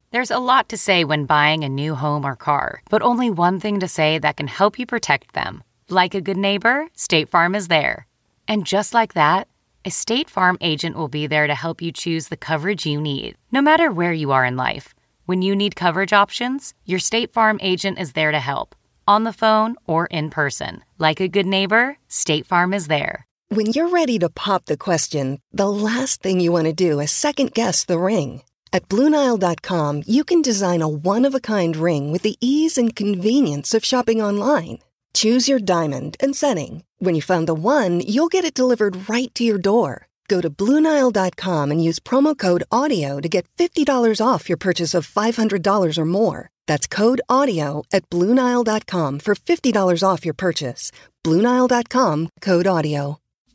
There's a lot to say when buying a new home or car, but only one thing to say that can help you protect them. Like a good neighbor, State Farm is there. And just like that, a State Farm agent will be there to help you choose the coverage you need, no matter where you are in life. When you need coverage options, your State Farm agent is there to help, on the phone or in person. Like a good neighbor, State Farm is there. When you're ready to pop the question, the last thing you want to do is second-guess the ring. At BlueNile.com, you can design a one-of-a-kind ring with the ease and convenience of shopping online. Choose your diamond and setting. When you find the one, you'll get it delivered right to your door. Go to BlueNile.com and use promo code AUDIO to get $50 off your purchase of $500 or more. That's code AUDIO at BlueNile.com for $50 off your purchase. BlueNile.com, code AUDIO.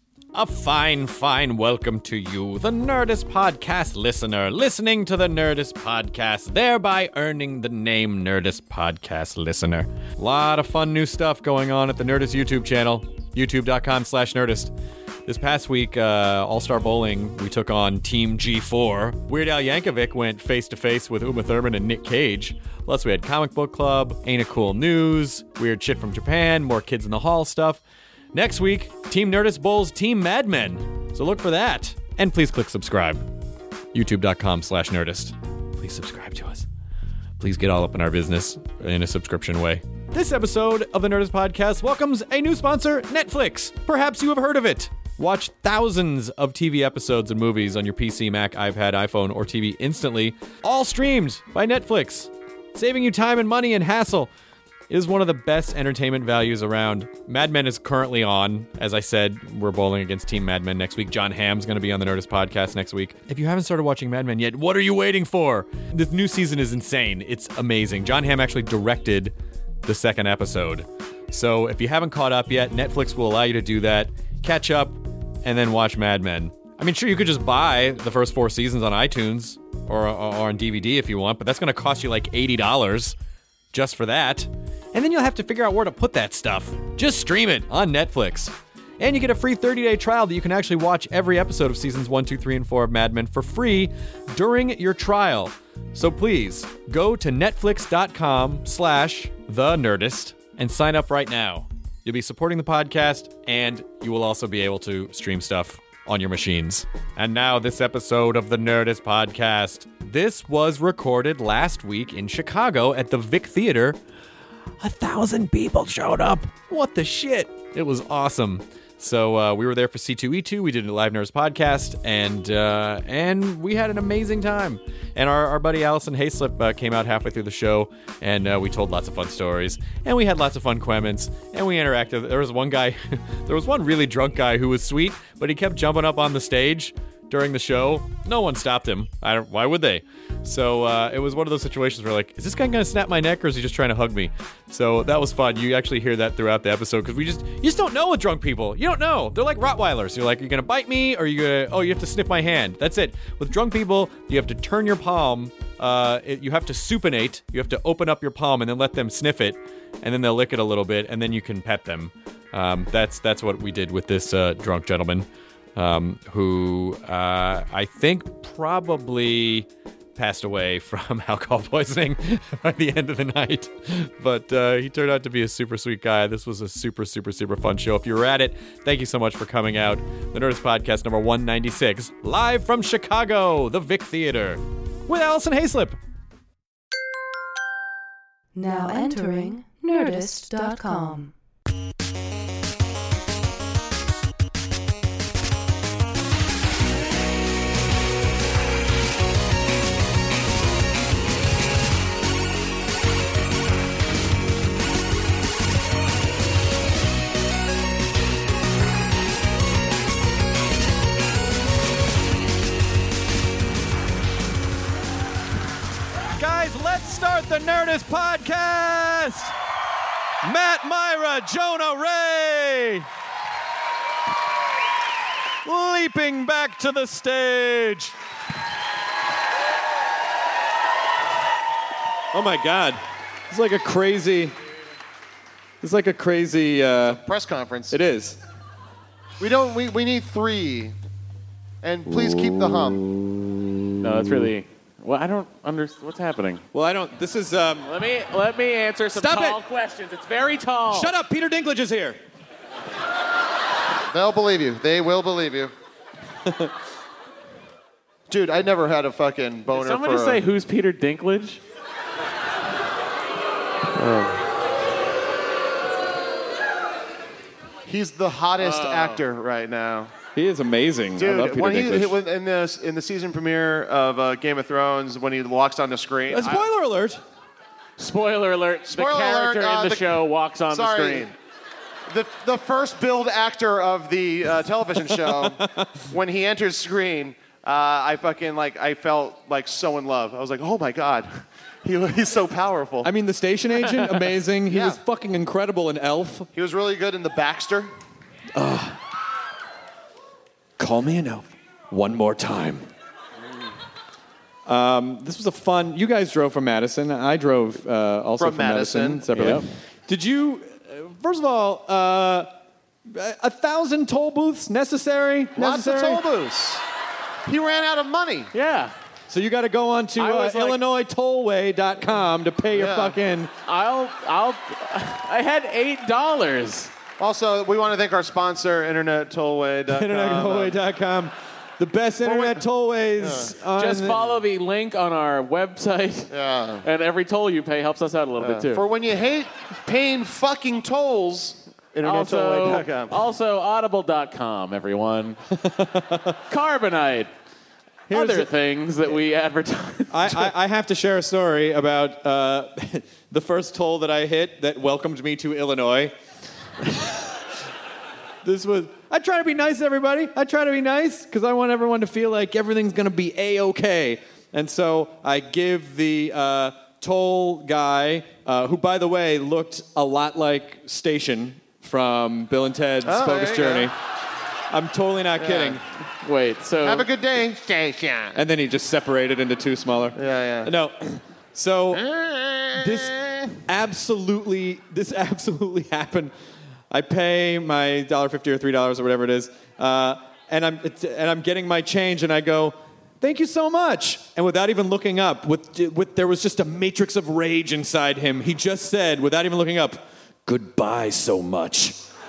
A fine welcome to you, the Nerdist Podcast listener, listening to the Nerdist Podcast, thereby earning the name Nerdist Podcast listener. A lot of fun new stuff going on at the Nerdist YouTube channel, youtube.com/Nerdist. This past week, All-Star Bowling, we took on Team G4. Weird Al Yankovic went face-to-face with Uma Thurman and Nick Cage. Plus, we had Comic Book Club, Ain't It Cool News, Weird Shit from Japan, more Kids in the Hall stuff. Next week, Team Nerdist bowls Team Mad Men. So look for that. And please click subscribe. YouTube.com/Nerdist. Please subscribe to us. Please get all up in our business in a subscription way. This episode of the Nerdist Podcast welcomes a new sponsor, Netflix. Perhaps you have heard of it. Watch thousands of TV episodes and movies on your PC, Mac, iPad, iPhone, or TV instantly, all streamed by Netflix, saving you time and money and hassle. It is one of the best entertainment values around. Mad Men is currently on. As I said, we're bowling against Team Mad Men next week. John Hamm's going to be on the Nerdist Podcast next week. If you haven't started watching Mad Men yet, what are you waiting for? This new season is insane. It's amazing. John Hamm actually directed the second episode. So if you haven't caught up yet, Netflix will allow you to do that. Catch up, and then watch Mad Men. I mean, sure, you could just buy the first 4 seasons on iTunes or on DVD if you want, but that's going to cost you like $80 just for that. And then you'll have to figure out where to put that stuff. Just stream it on Netflix. And you get a free 30-day trial that you can actually watch every episode of seasons 1, 2, 3, and 4 of Mad Men for free during your trial. So please, go to netflix.com/thenerdist and sign up right now. You'll be supporting the podcast, and you will also be able to stream stuff on your machines. And now this episode of the Nerdist Podcast. This was recorded last week in Chicago at the Vic Theater. 1,000 people showed up. What the shit? It was awesome. So we were there for C2E2. We did a live Nerdist Podcast, and we had an amazing time. And our buddy Allison Hayslip came out halfway through the show, and we told lots of fun stories. And we had lots of fun comments, and we interacted. There was one guy, there was one really drunk guy who was sweet, but he kept jumping up on the stage during the show. No one stopped him. Why would they? So it was one of those situations where, like, is this guy going to snap my neck, or is he just trying to hug me? So that was fun. You actually hear that throughout the episode, because you just don't know with drunk people. You don't know. They're like Rottweilers. You're like, are you going to bite me, or are you going to, oh, you have to sniff my hand. That's it. With drunk people, you have to turn your palm. You have to supinate. You have to open up your palm and then let them sniff it, and then they'll lick it a little bit, and then you can pet them. That's what we did with this drunk gentleman. Who I think probably passed away from alcohol poisoning by the end of the night. But he turned out to be a super sweet guy. This was a super, super, super fun show. If you were at it, thank you so much for coming out. The Nerdist Podcast number 196, live from Chicago, the Vic Theater, with Allison Hayslip. Now entering Nerdist.com. Let's start the Nerdist Podcast! Matt Myra, Jonah Ray! Leaping back to the stage! Oh my God. It's like a crazy press conference. It is. We need 3. And please keep the hum. No, that's really... Well, I don't understand what's happening. Well, I don't. This is. Let me answer some Stop tall it. questions. It's very tall. Shut up. Peter Dinklage is here. They'll believe you. They will believe you. Dude, I never had a fucking boner Did somebody say who's Peter Dinklage? He's the hottest actor right now. He is amazing. I love Dude, Peter when Dinklage. in the season premiere of Game of Thrones, when he walks on the screen. Spoiler alert. Spoiler alert. Spoiler the character alert, in the show walks on the screen. The first billed actor of the television show, when he enters screen, I felt like so in love. I was like, oh my God, he's so powerful. I mean, the station agent, amazing. He Yeah. was fucking incredible in Elf. He was really good in the Baxter. Call me an elf one more time. This was a fun. You guys drove from Madison. I drove also from Madison separately. Yep. Did you? First of all, 1,000 toll booths necessary? Lots of toll booths. He ran out of money. Yeah. So you got to go on to I was like- IllinoisTollway.com to pay your Yeah. fucking. I had $8. Also, we want to thank our sponsor, InternetTollway.com. InternetTollway.com. The best internet tollways. Just follow the link on our website. Yeah. And every toll you pay helps us out a little bit too. For when you hate paying fucking tolls, InternetTollway.com. Also audible.com, everyone. Carbonite. Here's Other a- things that we advertise. I have to share a story about the first toll that I hit that welcomed me to Illinois. I try to be nice, everybody. I try to be nice because I want everyone to feel like everything's going to be A-okay. And so I give the toll guy, who, by the way, looked a lot like Station from Bill and Ted's Bogus there you Journey. go. I'm totally not kidding. Wait, so Have a good day, Station. And then he just separated into two smaller. Yeah. No. So this absolutely happened. I pay my $1.50 or $3 or whatever it is, and I'm getting my change, and I go, "Thank you so much." And without even looking up, there was just a matrix of rage inside him. He just said, without even looking up, "Goodbye so much."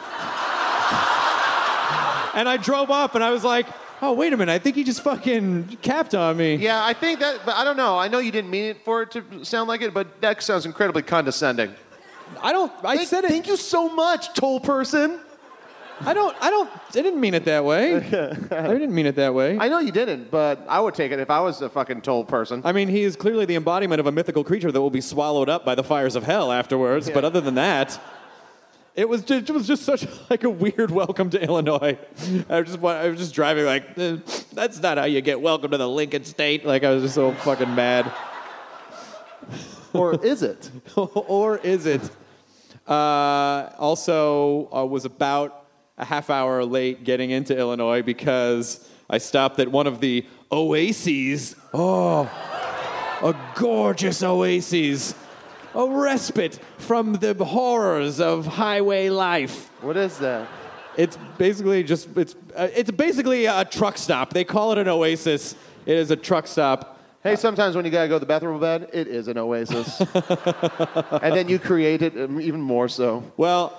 And I drove up, and I was like, "Oh, wait a minute! I think he just fucking capped on me." Yeah, I think that, but I don't know. I know you didn't mean it for it to sound like it, but that sounds incredibly condescending. I said it. Thank you so much, toll person. I didn't mean it that way. I didn't mean it that way. I know you didn't, but I would take it if I was a fucking toll person. I mean, he is clearly the embodiment of a mythical creature that will be swallowed up by the fires of hell afterwards. Yeah. But other than that, it was just such like a weird welcome to Illinois. I was just driving like, that's not how you get welcome to the Lincoln State. Like I was just so fucking mad. Or is it? Or is it? Also, was about a half hour late getting into Illinois because I stopped at one of the oases. Oh, a gorgeous oasis. A respite from the horrors of highway life. What is that? It's basically it's basically a truck stop. They call it an oasis. It is a truck stop. Hey, sometimes when you gotta go to the bathroom bed, it is an oasis. And then you create it even more so. Well,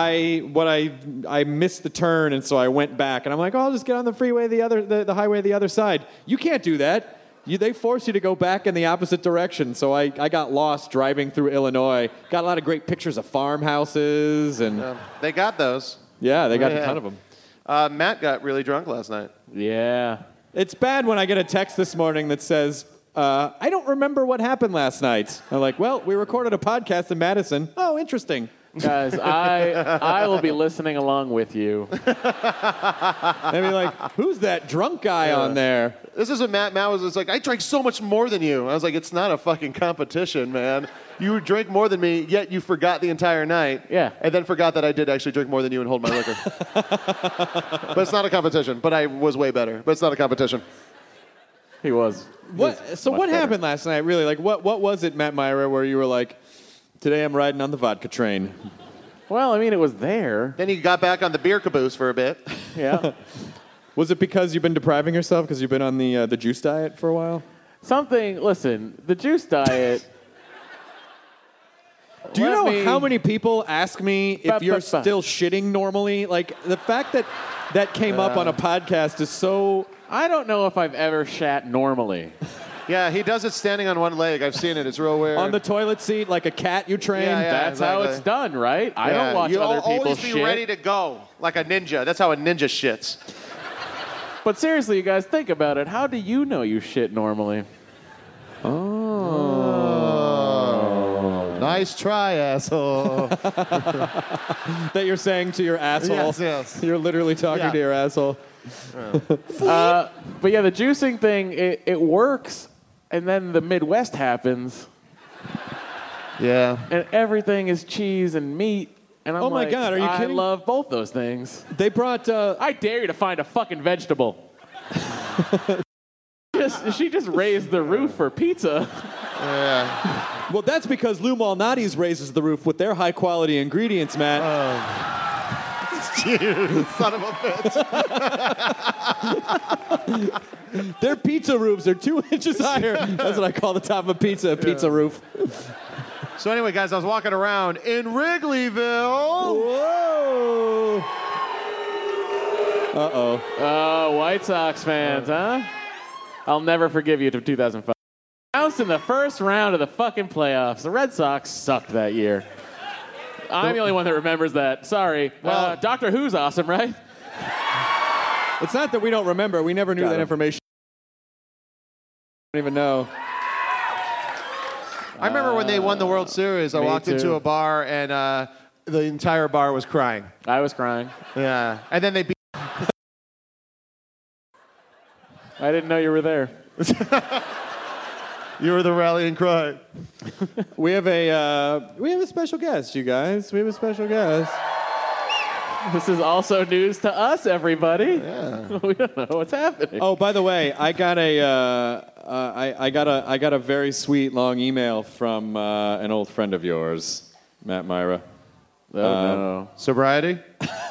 I missed the turn, and so I went back, and I'm like, oh, I'll just get on the freeway, the highway the other side. You can't do that. They force you to go back in the opposite direction. So I got lost driving through Illinois. Got a lot of great pictures of farmhouses, and They got those. yeah, they got Yeah. a ton of them. Matt got really drunk last night. yeah. It's bad when I get a text this morning that says, I don't remember what happened last night. I'm like, well, we recorded a podcast in Madison. Oh, interesting. Guys, I will be listening along with you. I'd be like, who's that drunk guy on there? This is what Matt was just like, I drank so much more than you. I was like, it's not a fucking competition, man. You drink more than me, yet you forgot the entire night. Yeah. And then forgot that I did actually drink more than you and hold my liquor. But it's not a competition. But I was way better. But it's not a competition. He was. So what happened last night, really? Like, what was it, Matt Myra, where you were like, today I'm riding on the vodka train? Well, I mean, it was there. Then you got back on the beer caboose for a bit. Yeah. Was it because you've been depriving yourself because you've been on the juice diet for a while? Listen, the juice diet. Do you know how many people ask me if you're still shitting normally? Like, the fact that came up on a podcast is so... I don't know if I've ever shat normally. Yeah, he does it standing on one leg. I've seen it. It's real weird. On the toilet seat, like a cat you train. Yeah, That's how it's done, right? I don't watch other people always be ready to go, like a ninja. That's how a ninja shits. But seriously, you guys, think about it. How do you know you shit normally? Oh. Nice try, asshole. That you're saying to your asshole. Yes. You're literally talking to your asshole. But yeah, the juicing thing, it works, and then the Midwest happens. Yeah. And everything is cheese and meat. And I'm Oh my God, are you kidding? I love both those things. They brought... I dare you to find a fucking vegetable. She just raised the roof for pizza. Yeah. Well, that's because Lou Malnati's raises the roof with their high-quality ingredients, Matt. You son of a bitch. Their pizza roofs are 2 inches higher. That's what I call the top of a pizza roof. So anyway, guys, I was walking around in Wrigleyville. Whoa! Uh-oh. Oh, White Sox fans, huh? I'll never forgive you to 2005. Announced in the first round of the fucking playoffs. The Red Sox sucked that year. I'm the only one that remembers that. Sorry. Well, Doctor Who's awesome, right? It's not that we don't remember. We never knew that information. I don't even know. I remember when they won the World Series, I walked into a bar and the entire bar was crying. I was crying. Yeah. And then they beat... I didn't know you were there. You were the rallying cry. We have a special guest, you guys. We have a special guest. This is also news to us, everybody. Yeah. We don't know what's happening. Oh, by the way, I got a very sweet long email from an old friend of yours, Matt Myra. Oh, no. Sobriety?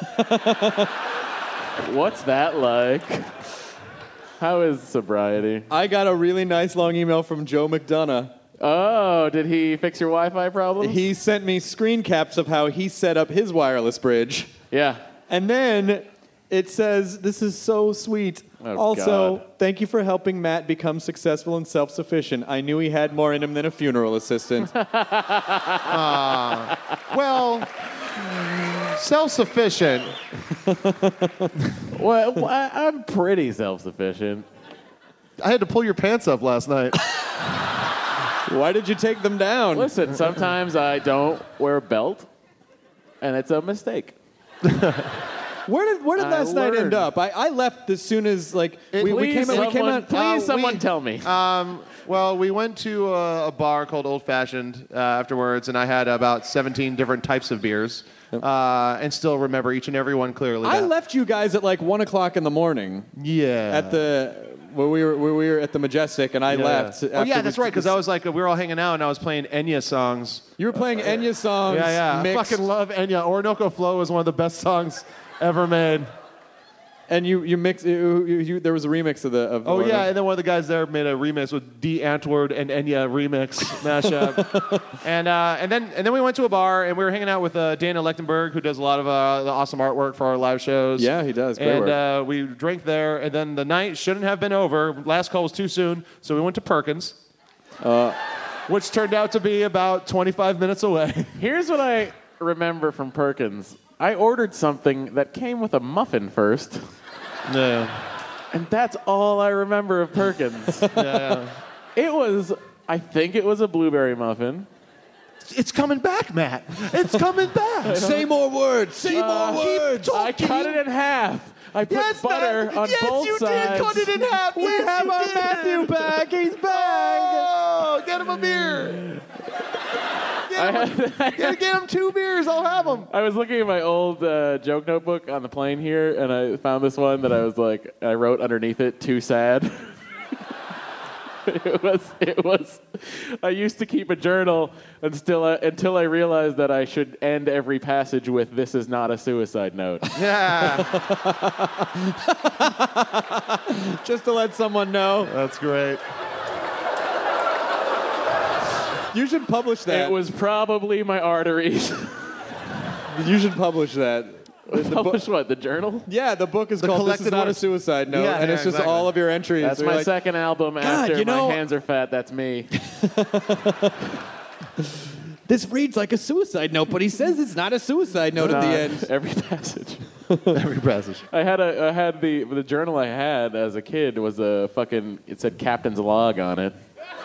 What's that like? How is sobriety? I got a really nice long email from Joe McDonough. Oh, did he fix your Wi-Fi problems? He sent me screen caps of how he set up his wireless bridge. Yeah. And then it says, this is so sweet. Oh, also, God. Thank you for helping Matt become successful and self-sufficient. I knew he had more in him than a funeral assistant. Well, self-sufficient. Well, I'm pretty self-sufficient. I had to pull your pants up last night. Why did you take them down? Listen, sometimes I don't wear a belt, and it's a mistake. Where did last night end learned. up? I left as soon as we Please, came out. someone tell me. Well, we went to a bar called Old Fashioned afterwards, and I had about 17 different types of beers, and still remember each and every one clearly. I left you guys at like 1 o'clock in the morning. Yeah. At where we were at the Majestic, and I left. Oh yeah, that's right. Because I was like, we were all hanging out, and I was playing Enya songs. You were playing Enya songs. Yeah. Mixed, I fucking love Enya. Orinoco Flow is one of the best songs ever made. and you mixed. There was a remix of the. Oh yeah, and then one of the guys there made a remix with D. Antwoord and Enya remix mashup. and then we went to a bar and we were hanging out with Dana Lechtenberg, who does a lot of the awesome artwork for our live shows. Yeah, he does. Great work. And we drank there, and then the night shouldn't have been over. Last call was too soon, so we went to Perkins, which turned out to be about 25 minutes away. Here's what I remember from Perkins. I ordered something that came with a muffin first. Yeah. And that's all I remember of Perkins. Yeah. I think it was a blueberry muffin. It's coming back, Matt. It's coming back. Say more words. Say more words. I cut it in half. I put butter on both sides. Yes, you did cut it in half. We have our Matthew back. He's back. Oh, get him a beer. Get him 2 beers. I'll have them. I was looking at my old joke notebook on the plane here, and I found this one that I wrote underneath it, too sad. It was. I used to keep a journal until I realized that I should end every passage with "This is not a suicide note." Yeah. Just to let someone know. That's great. You should publish that. It was probably my arteries. You should publish that. Publish what? The journal? Yeah, the book is called "This Is Not a Suicide Note," and it's just exactly. all of your entries. That's You're my like, second album after you know- My Hands Are Fat. That's me. This reads like a suicide note, but he says it's not a suicide note at the end. Every passage. Every passage. I had the journal I had as a kid was it said Captain's Log on it.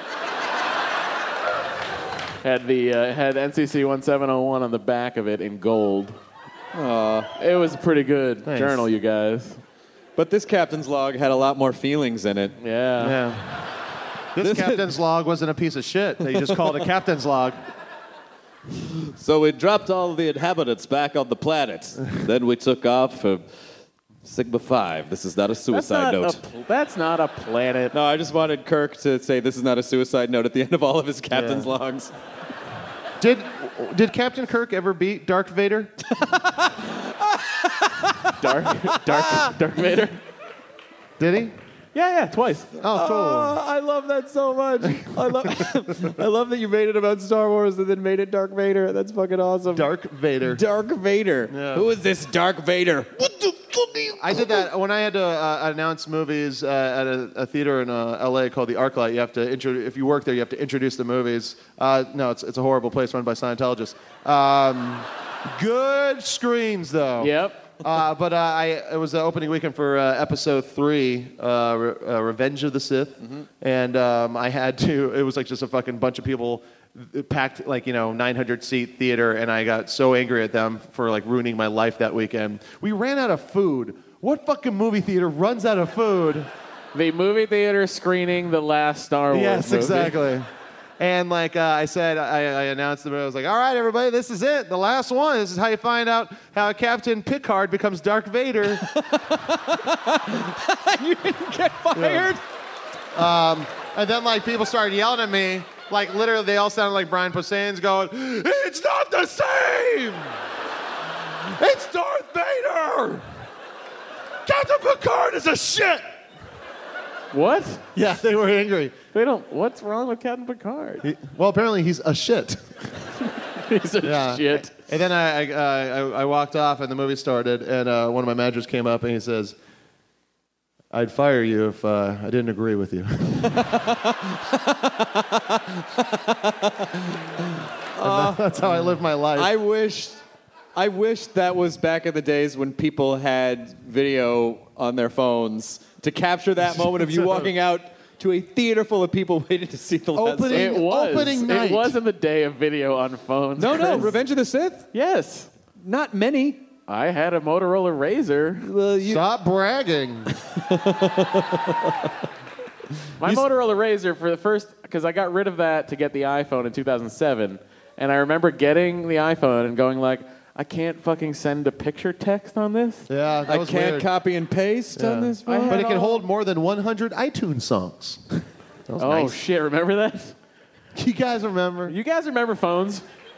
Had NCC 1701 on the back of it in gold. It was a pretty good journal, you guys. But this captain's log had a lot more feelings in it. Yeah. Yeah. This captain's log wasn't a piece of shit. They just called it a captain's log. So we dropped all the inhabitants back on the planet. Then we took off for Sigma 5. This is not a suicide note. That's not a planet. No, I just wanted Kirk to say this is not a suicide note at the end of all of his captain's logs. Did Captain Kirk ever beat Darth Vader? Dark Vader? Did he? Yeah, twice. Oh, cool. I love that so much. I love that you made it about Star Wars and then made it Dark Vader. That's fucking awesome. Dark Vader. Dark Vader. Yeah. Who is this Dark Vader? I did that when I had to announce movies at a theater in L.A. called the ArcLight. You have to if you work there, you have to introduce the movies. No, it's a horrible place run by Scientologists. Good screens though. Yep. But it was the opening weekend for episode 3, Revenge of the Sith, and I had to. It was like just a fucking bunch of people packed, 900-seat theater, and I got so angry at them for ruining my life that weekend. We ran out of food. What fucking movie theater runs out of food? The movie theater screening the last Star Wars Yes, movie. exactly. And I said, I announced it. I was like, all right, everybody, this is it. The last one. This is how you find out how Captain Picard becomes Darth Vader. You didn't get fired? Yeah. And then, people started yelling at me. Literally, they all sounded like Brian Posehn's going, it's not the same! It's Darth Vader! Captain Picard is a shit! What? Yeah, they were angry. What's wrong with Captain Picard? Well, apparently he's a shit. He's a shit. And then I walked off, and the movie started, and one of my managers came up, and he says, I'd fire you if I didn't agree with you. That's how I live my life. I wish that was back in the days when people had video on their phones to capture that moment of you walking out to a theater full of people waiting to see the last Opening- It was. Opening night. It was in the day of video on phones. No, Chris. Revenge of the Sith? Yes. Not many. I had a Motorola Razr. Stop bragging. My Motorola Razr for the first, because I got rid of that to get the iPhone in 2007, and I remember getting the iPhone and going I can't fucking send a picture text on this. Yeah, that I was can't weird. copy and paste on this phone. But it can hold more than 100 iTunes songs. That was Oh nice. shit! Remember that? You guys remember? You guys remember phones?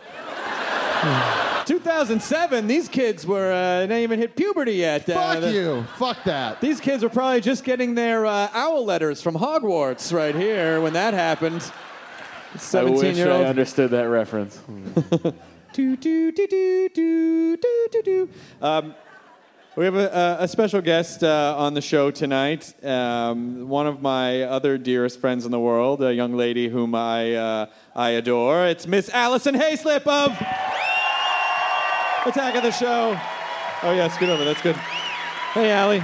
2007, these kids were, didn't even hit puberty yet. Fuck you. Fuck that. These kids were probably just getting their owl letters from Hogwarts right here when that happened. I wish I 17-year-old. understood that reference. Do, do, do, do, do, do, do, do. We have a special guest on the show tonight. One of my other dearest friends in the world, a young lady whom I adore. It's Miss Allison Hayslip of Attack of the Show. Oh, yeah, scoot over. That's good. Hey, Allie.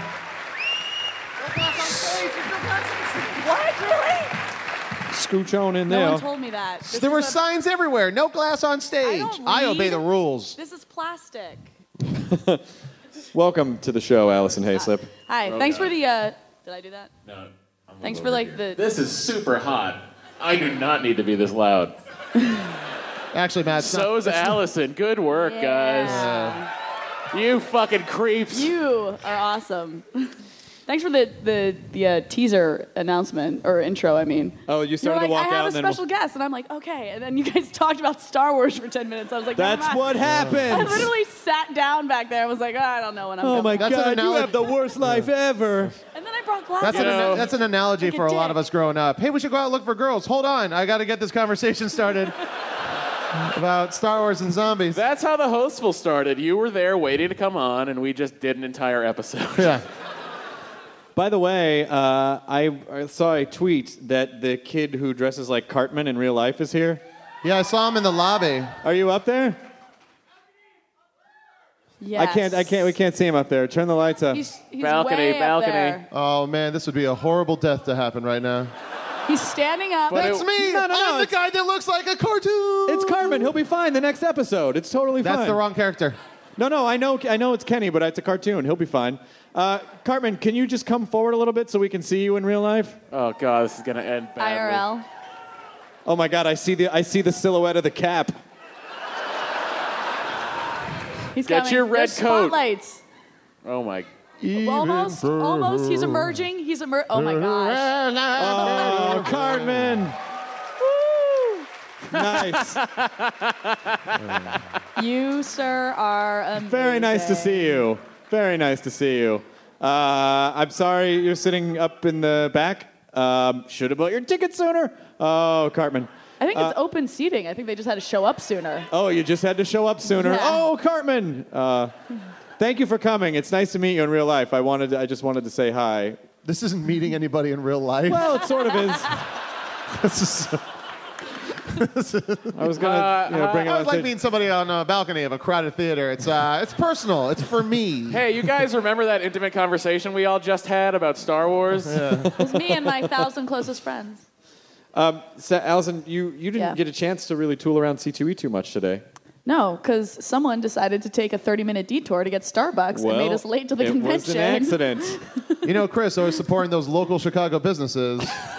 What? Really? Scooch on in No there. one told me that. This There were is a- signs everywhere. No glass on stage. I obey the rules. This is plastic. Welcome to the show, Allison Hayslip. Hi. Thanks for the. Did I do that? No. Thanks for the. This is super hot. I do not need to be this loud. Actually, Matt, it's not- So's Allison. Good work, guys. You fucking creeps. You are awesome. Thanks for the teaser announcement or intro. I mean. Oh, you started You're to walk I out. have a and then special guest, and I'm like, okay. And then you guys talked about Star Wars for 10 minutes. I was like, That's never mind. what happens. I literally sat down back there. I was like, I don't know when I'm Oh going. my That's an God! You analogy. have the worst life ever. And then I brought glasses. That's an analogy Like a for a lot dick. of us growing up. Hey, we should go out and look for girls. Hold on, I got to get this conversation started about Star Wars and zombies. That's how the Hostful started. You were there waiting to come on, and we just did an entire episode. Yeah. By the way, I saw a tweet that the kid who dresses like Cartman in real life is here. Yeah, I saw him in the lobby. Are you up there? Yes. We can't see him up there. Turn the lights up. He's Balcony, way up balcony. there. Oh man, this would be a horrible death to happen right now. He's standing up. But That's me. No, I'm the it's- guy that looks like a cartoon. It's Cartman. He'll be fine the next episode. It's totally fine. That's the wrong character. No, I know it's Kenny, but it's a cartoon. He'll be fine. Cartman, can you just come forward a little bit so we can see you in real life? Oh, God, this is going to end badly. IRL. Oh my God, I see the silhouette of the cap. He's Get coming. your red There's coat. Spotlights. Oh, my. Almost. He's emerging. Oh my gosh. Oh, Cartman. Nice. You, sir, are amazing. Very nice to see you. Very nice to see you. I'm sorry you're sitting up in the back. Should have bought your ticket sooner. Oh, Cartman. I think it's open seating. I think they just had to show up sooner. Oh, you just had to show up sooner. Yeah. Oh, Cartman. Thank you for coming. It's nice to meet you in real life. I just wanted to say hi. This isn't meeting anybody in real life. Well, it sort of is. This is- I was gonna bring it I on was like stage. meeting somebody on a balcony of a crowded theater. It's personal. It's for me. Hey, you guys remember that intimate conversation we all just had about Star Wars? It was me and my 1,000 closest friends. So, Allison, you didn't Yeah. get a chance to really tool around C2E too much today. No, because someone decided to take a 30-minute detour to get Starbucks and made us late to the convention. It was an accident. You know, Chris, always supporting those local Chicago businesses.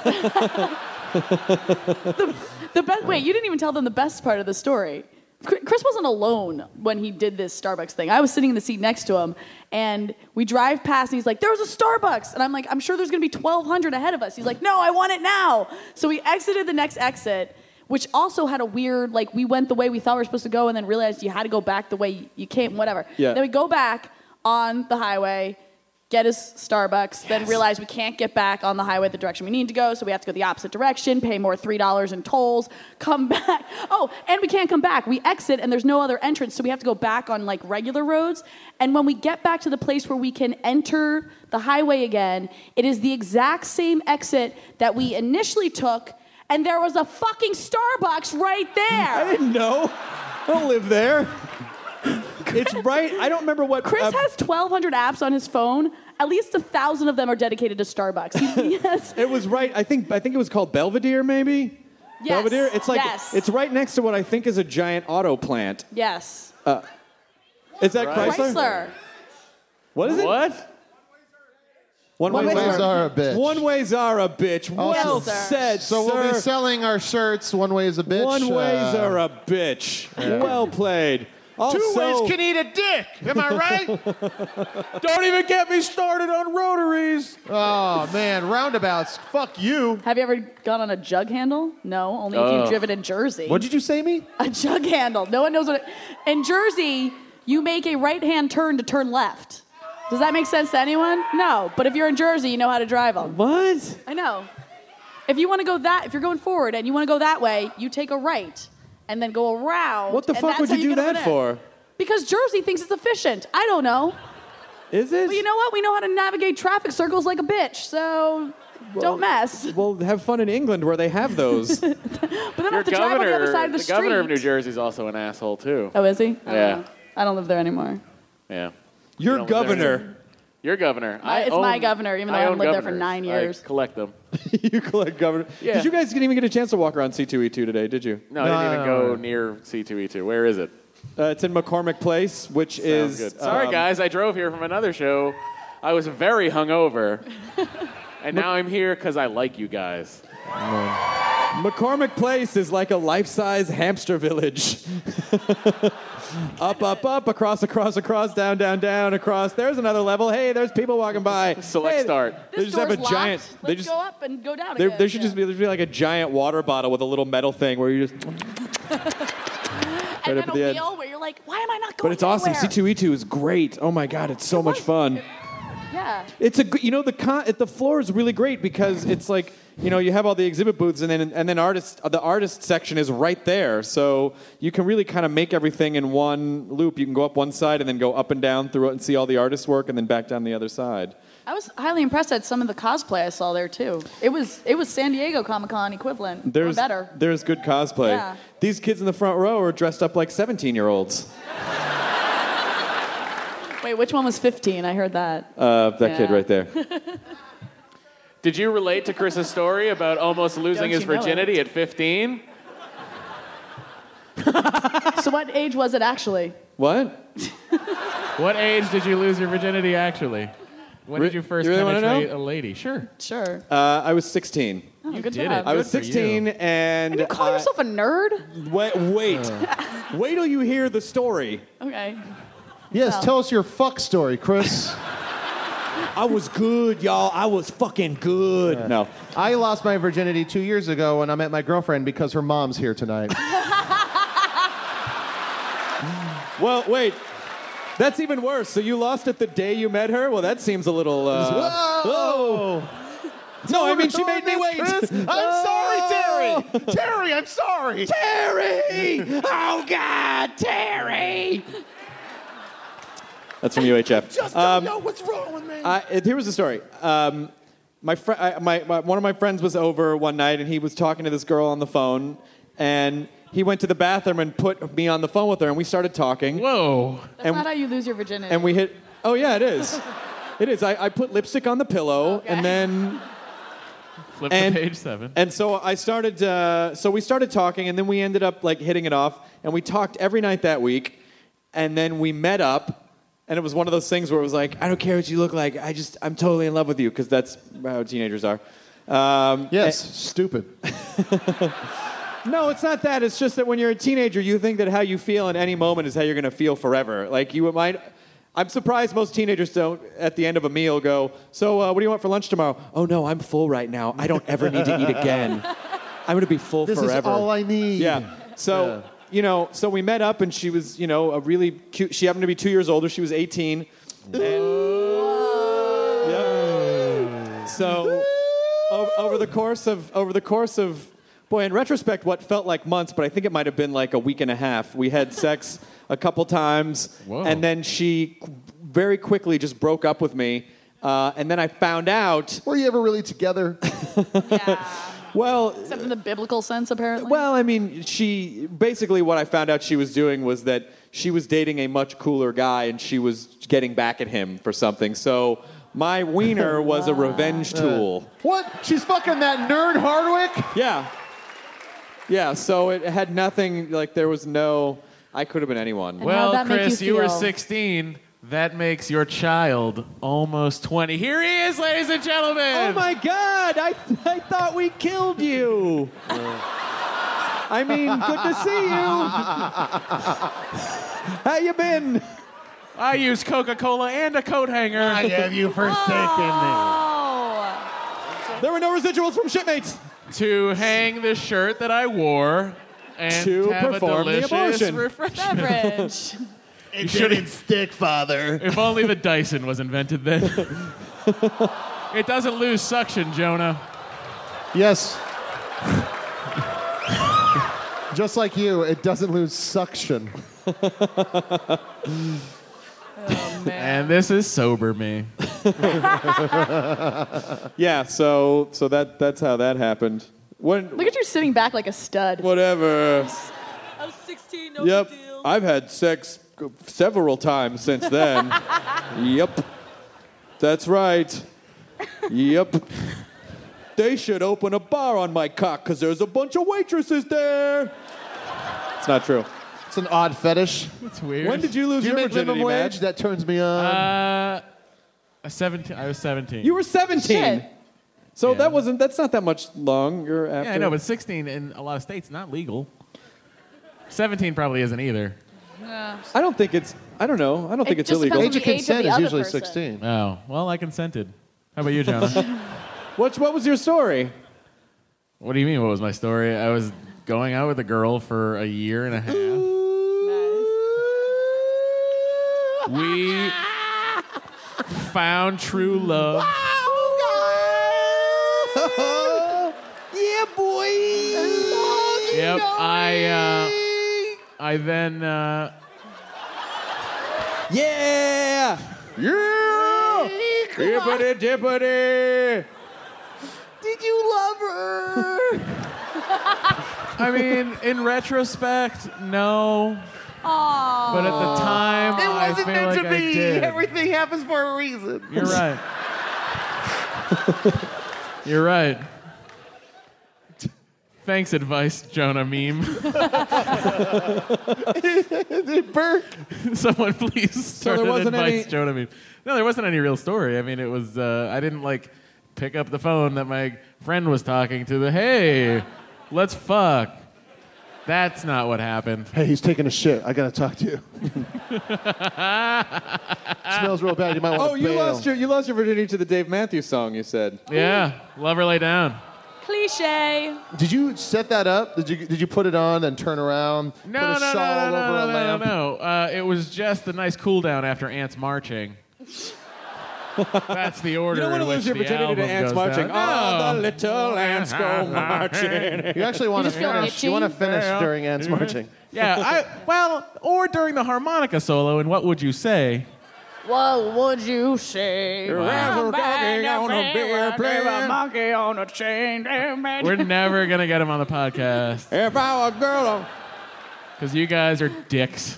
Wait, you didn't even tell them the best part of the story. Chris wasn't alone when he did this Starbucks thing. I was sitting in the seat next to him, and we drive past, and he's like, "There's a Starbucks!" And I'm like, "I'm sure there's going to be 1,200 ahead of us." He's like, "No, I want it now!" So we exited the next exit, which also had a weird, like, we went the way we thought we were supposed to go, and then realized you had to go back the way you came, whatever. Yeah. Then we go back on the highway, get us Starbucks, then realize we can't get back on the highway the direction we need to go, so we have to go the opposite direction, pay more $3 in tolls, come back. Oh, and we can't come back. We exit, and there's no other entrance, so we have to go back on, like, regular roads. And when we get back to the place where we can enter the highway again, it is the exact same exit that we initially took, and there was a fucking Starbucks right I there. didn't know. I don't live there. It's right. I don't remember what. Chris has 1,200 apps on his phone. At least 1,000 of them are dedicated to Starbucks. Yes. It was right. I think it was called Belvedere, maybe. Yes. Belvedere. It's like Yes. it's right next to what I think is a giant auto plant. Yes. Is that Right. Chrysler? Chrysler. What is it? What? One One ways ways are a bitch. One ways are a bitch. Well Yes, sir. said, So sir. we'll be selling our shirts. One way is a bitch. One ways are a bitch. Well played. Also, Two ways can eat a dick. Am I right? Don't even get me started on rotaries. Oh man, roundabouts. Fuck you. Have you ever gone on a jug handle? No, only if you've driven in Jersey. What did you say, me? A jug handle. No one knows what it... In Jersey, you make a right-hand turn to turn left. Does that make sense to anyone? No. But if you're in Jersey, you know how to drive them. what? I know. If you want to go if you're going forward and you want to go that way, you take a right and then go around. What the and fuck that's would how you do get over that there. for? Because Jersey thinks it's efficient. I don't know. Is it? But you know what? We know how to navigate traffic circles like a bitch, so don't mess. Well, have fun in England where they have those. But then I have to drive on the other side of the street. governor of New Jersey is also an asshole too. Oh, is he? I don't Yeah. know. I don't live there anymore. Yeah. Your don't live there governor. Your governor. It's my governor, even though I haven't lived there for 9 years. I collect them. You collect governor. Yeah. Did you guys didn't even get a chance to walk around C2E2 today, did you? No, I didn't even go near C2E2. Where is it? It's in McCormick Place, which Sounds is... good. Sorry, guys. I drove here from another show. I was very hungover. And now I'm here because I like you guys. McCormick Place is like a life-size hamster village. Up, across, down, across. There's another level. Hey, there's people walking by. Select start. They just have a giant. Let's go up and go down again. There should just be like a giant water bottle with a little metal thing where you just. And up then at the a end. wheel where you're like, why am I not going But it's awesome. anywhere? C2E2 is great. Oh my God, it's so much fun. Yeah. It's the floor is really great because it's like, you have all the exhibit booths and then the artist section is right there. So you can really kind of make everything in one loop. You can go up one side and then go up and down through it and see all the artists' work and then back down the other side. I was highly impressed at some of the cosplay I saw there too. It was San Diego Comic-Con equivalent. Or better. There's good cosplay. Yeah. These kids in the front row are dressed up like 17-year-olds. Wait, which one was 15? I heard that. That kid right there. Did you relate to Chris's story about almost losing Don't his you know virginity at 15? So what age was it actually? What? What age did you lose your virginity actually? When did you first you really wanna penetrate know? a lady? Sure. Sure. I was 16. Oh, good did job. it. I was Good for 16 you. and You call yourself a nerd? Wait. Wait till you hear the story. Okay. Yes, Well. tell us your fuck story, Chris. I was good, y'all. I was fucking good. No. I lost my virginity 2 years ago when I met my girlfriend because her mom's here tonight. Well, wait. That's even worse. So you lost it the day you met her? Well, that seems a little. Whoa! No, I mean she made me wait. Chris, I'm sorry, Terry. Terry, I'm sorry. Terry! Oh God, Terry! That's from UHF. Just don't know what's wrong with me. Here was the story. One of my friends was over one night, and he was talking to this girl on the phone, and he went to the bathroom and put me on the phone with her, and we started talking. Whoa. That's not how you lose your virginity. And we hit. Oh yeah, it is. It is. I put lipstick on the pillow, Okay. and then. Flip to page 7. And so I started. So we started talking, and then we ended up like hitting it off, and we talked every night that week, and then we met up. And it was one of those things where it was like, I don't care what you look like. I'm totally in love with you, because that's how teenagers are. Yes, stupid. No, it's not that. It's just that when you're a teenager, you think that how you feel in any moment is how you're going to feel forever. Like you might. I'm surprised most teenagers don't, at the end of a meal, go, so what do you want for lunch tomorrow? Oh, no, I'm full right now. I don't ever need to eat again. I'm going to be full This forever. is all I need. Yeah. So, so we met up, and she was, a really cute. She happened to be 2 years older. She was 18. Yeah. So, over the course of, boy, in retrospect, what felt like months, but I think it might have been like a week and a half. We had sex a couple times, and then she very quickly just broke up with me. And then I found out. Were you ever really together? Yeah. Well, Except in the biblical sense, apparently. well, I mean, she basically what I found out she was doing was that she was dating a much cooler guy, and she was getting back at him for something. So my wiener was a revenge tool. What? She's fucking that nerd Hardwick? Yeah. Yeah, so it had nothing, like there was no, I could have been anyone. And how'd Well, that make Chris, you you were feel? 16. That makes your child almost 20. Here he is, ladies and gentlemen. Oh my God, I thought we killed you. I mean, good to see you. How you been? I use Coca-Cola and a coat hanger. Have you forsaken Oh. There were no residuals from shipmates. To hang the shirt that I wore and To have perform the a delicious abortion. refreshment. Beverage. me? It didn't stick, Father. If only the Dyson was invented then. It doesn't lose suction, Jonah. Yes. Just like you, it doesn't lose suction. And this is sober me. Yeah, so that's how that happened. Look at you sitting back like a stud. Whatever. I was 16, no Yep. big deal. I've had sex several times since then. Yep. That's right. Yep. They should open a bar on my cock because there's a bunch of waitresses there. It's not true. It's an odd fetish. That's weird. When did you lose Do you your make minimum virginity, wage? Matt? That turns me on. 17. I was 17. You were 17. Shit. So that's not that much longer after. Yeah, I know, but 16 in a lot of states not legal. 17 probably isn't either. I don't think it's. I don't know. I don't think it's just illegal. depends Age of on the age of consent the is other usually person. 16. Oh, well, I consented. How about you, Jonah? What was your story? What do you mean, what was my story? I was going out with a girl for a year and a half. We found true love. Yeah, boy. Yep, I then Yeah. Yeah. Dippity dippity. Did you love her? I mean, in retrospect, no. Aww. But at the time, I feel like I did. Everything happens for a reason. You're right. You're right. Thanks, advice, Jonah meme. Burke. Someone please start there an wasn't advice, any- Jonah meme. No, there wasn't any real story. I mean, it was, I didn't pick up the phone that my friend was talking to. Hey, let's fuck. That's not what happened. Hey, he's taking a shit. I gotta talk to you. Smells real bad. You might want to Oh, you lost your virginity to the Dave Matthews song. You said. Yeah, love her lay down. Cliche. Did you set that up? Did you put it on and turn around? Put a shawl over a lamp? No. It was just a nice cool down after Ants marching. That's the order. You don't want in to lose which your the virginity to album ants goes marching. down. Oh, No. the little ants go marching. You actually want to just feel finish. itchy? You want to finish during Ants marching. Yeah, or during the harmonica solo, and what would you say? What would you say? Razzle doggy on a beer plane. Monkey on a chain. We're never gonna get him on the podcast If I were a girl, because you guys are dicks.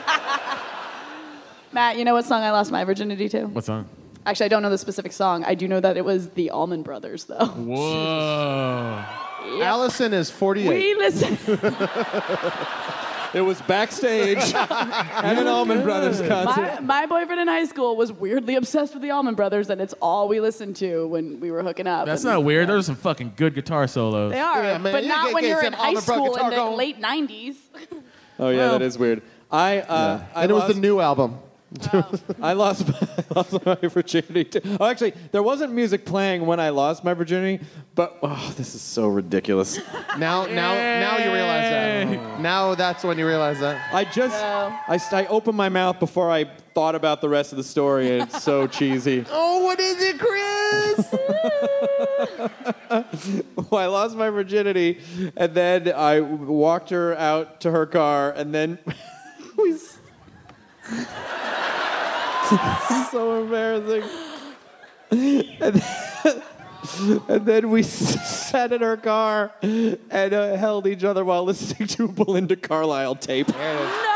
Matt, you know what song I lost my virginity to? What song? Actually, I don't know the specific song. I do know that it was the Allman Brothers, though. Whoa. Allison is 48. We listen. it was backstage at an Allman Brothers concert. My boyfriend in high school was weirdly obsessed with the Allman Brothers, and it's all we listened to when we were hooking up. That's And not weird. Those are some fucking good guitar solos. They are, Yeah, man, but you not get- when get you're in some high Allman Brothers school in guitar the going. late 90s. Oh yeah, that is weird. I And it was the new album. I lost my virginity. Oh, actually, there wasn't music playing when I lost my virginity, but this is so ridiculous. Now you realize that. Now that's when you realize that. I opened my mouth before I thought about the rest of the story, and it's so cheesy. Oh, what is it, Chris? Well, I lost my virginity, and then I walked her out to her car, and then we. This is so embarrassing. And then we sat in her car and held each other while listening to a Belinda Carlisle tape. No!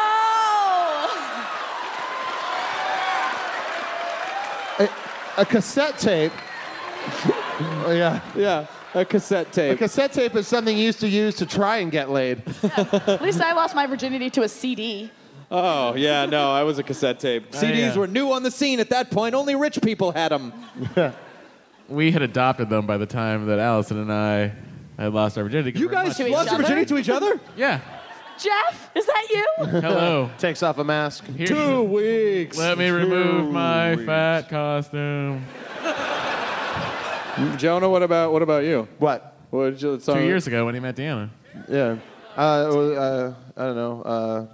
A cassette tape. Oh, yeah. Yeah, a cassette tape. A cassette tape is something you used to use to try and get laid. At least I lost my virginity to a CD. Oh, yeah, no, I was a cassette tape. CDs yeah. were new on the scene at that point. Only rich people had them. We had adopted them by the time that Allison and I had lost our virginity. 'cause You we're guys much- To each lost your other? virginity to each other? Yeah. Jeff, is that you? Hello. Takes off a mask. Here- 2 weeks. Let me remove my fat costume. Jonah, what about you? What? What did you, 2 years ago when he met Deanna. Yeah. I don't know.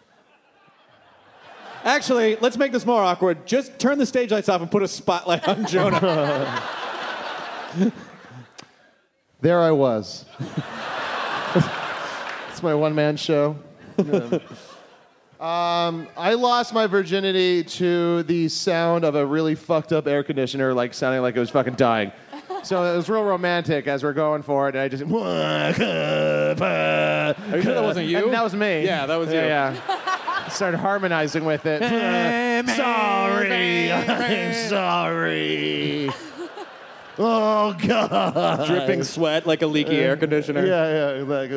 Actually, let's make this more awkward. Just turn the stage lights off and put a spotlight on Jonah. There I was. It's my one-man show. Yeah. I lost my virginity to the sound of a really fucked up air conditioner, like sounding like it was fucking dying. So it was real romantic as we're going for it, and I just. Are you sure that wasn't you? And that was me. Yeah, that was you. Yeah. Started harmonizing with it. Sorry, I'm sorry. Oh God! Dripping sweat like a leaky air conditioner. Yeah, like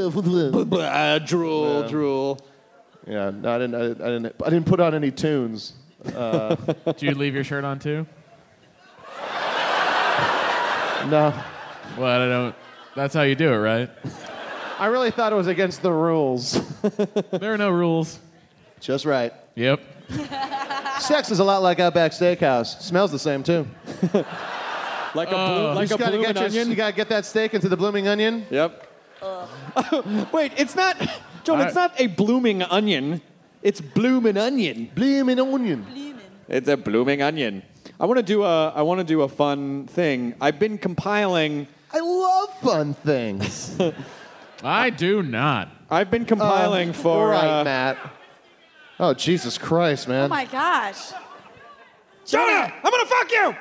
Drool. Yeah, no, I didn't put on any tunes. Did you leave your shirt on too? No. What? I don't. That's how you do it, right? I really thought it was against the rules. There are no rules. Just right. Yep. Sex is a lot like Outback Steakhouse. Smells the same, too. Like You just gotta blooming onion? You gotta get that steak into the blooming onion. Yep. Wait, it's not, John, it's not a blooming onion. It's bloomin' onion. Blooming onion. It's a blooming onion. I want to do a fun thing. I've been compiling. I love fun things. I do not. I've been compiling for. Right, Matt. Oh, Jesus Christ, man. Oh my gosh. Jonah, I'm gonna fuck you.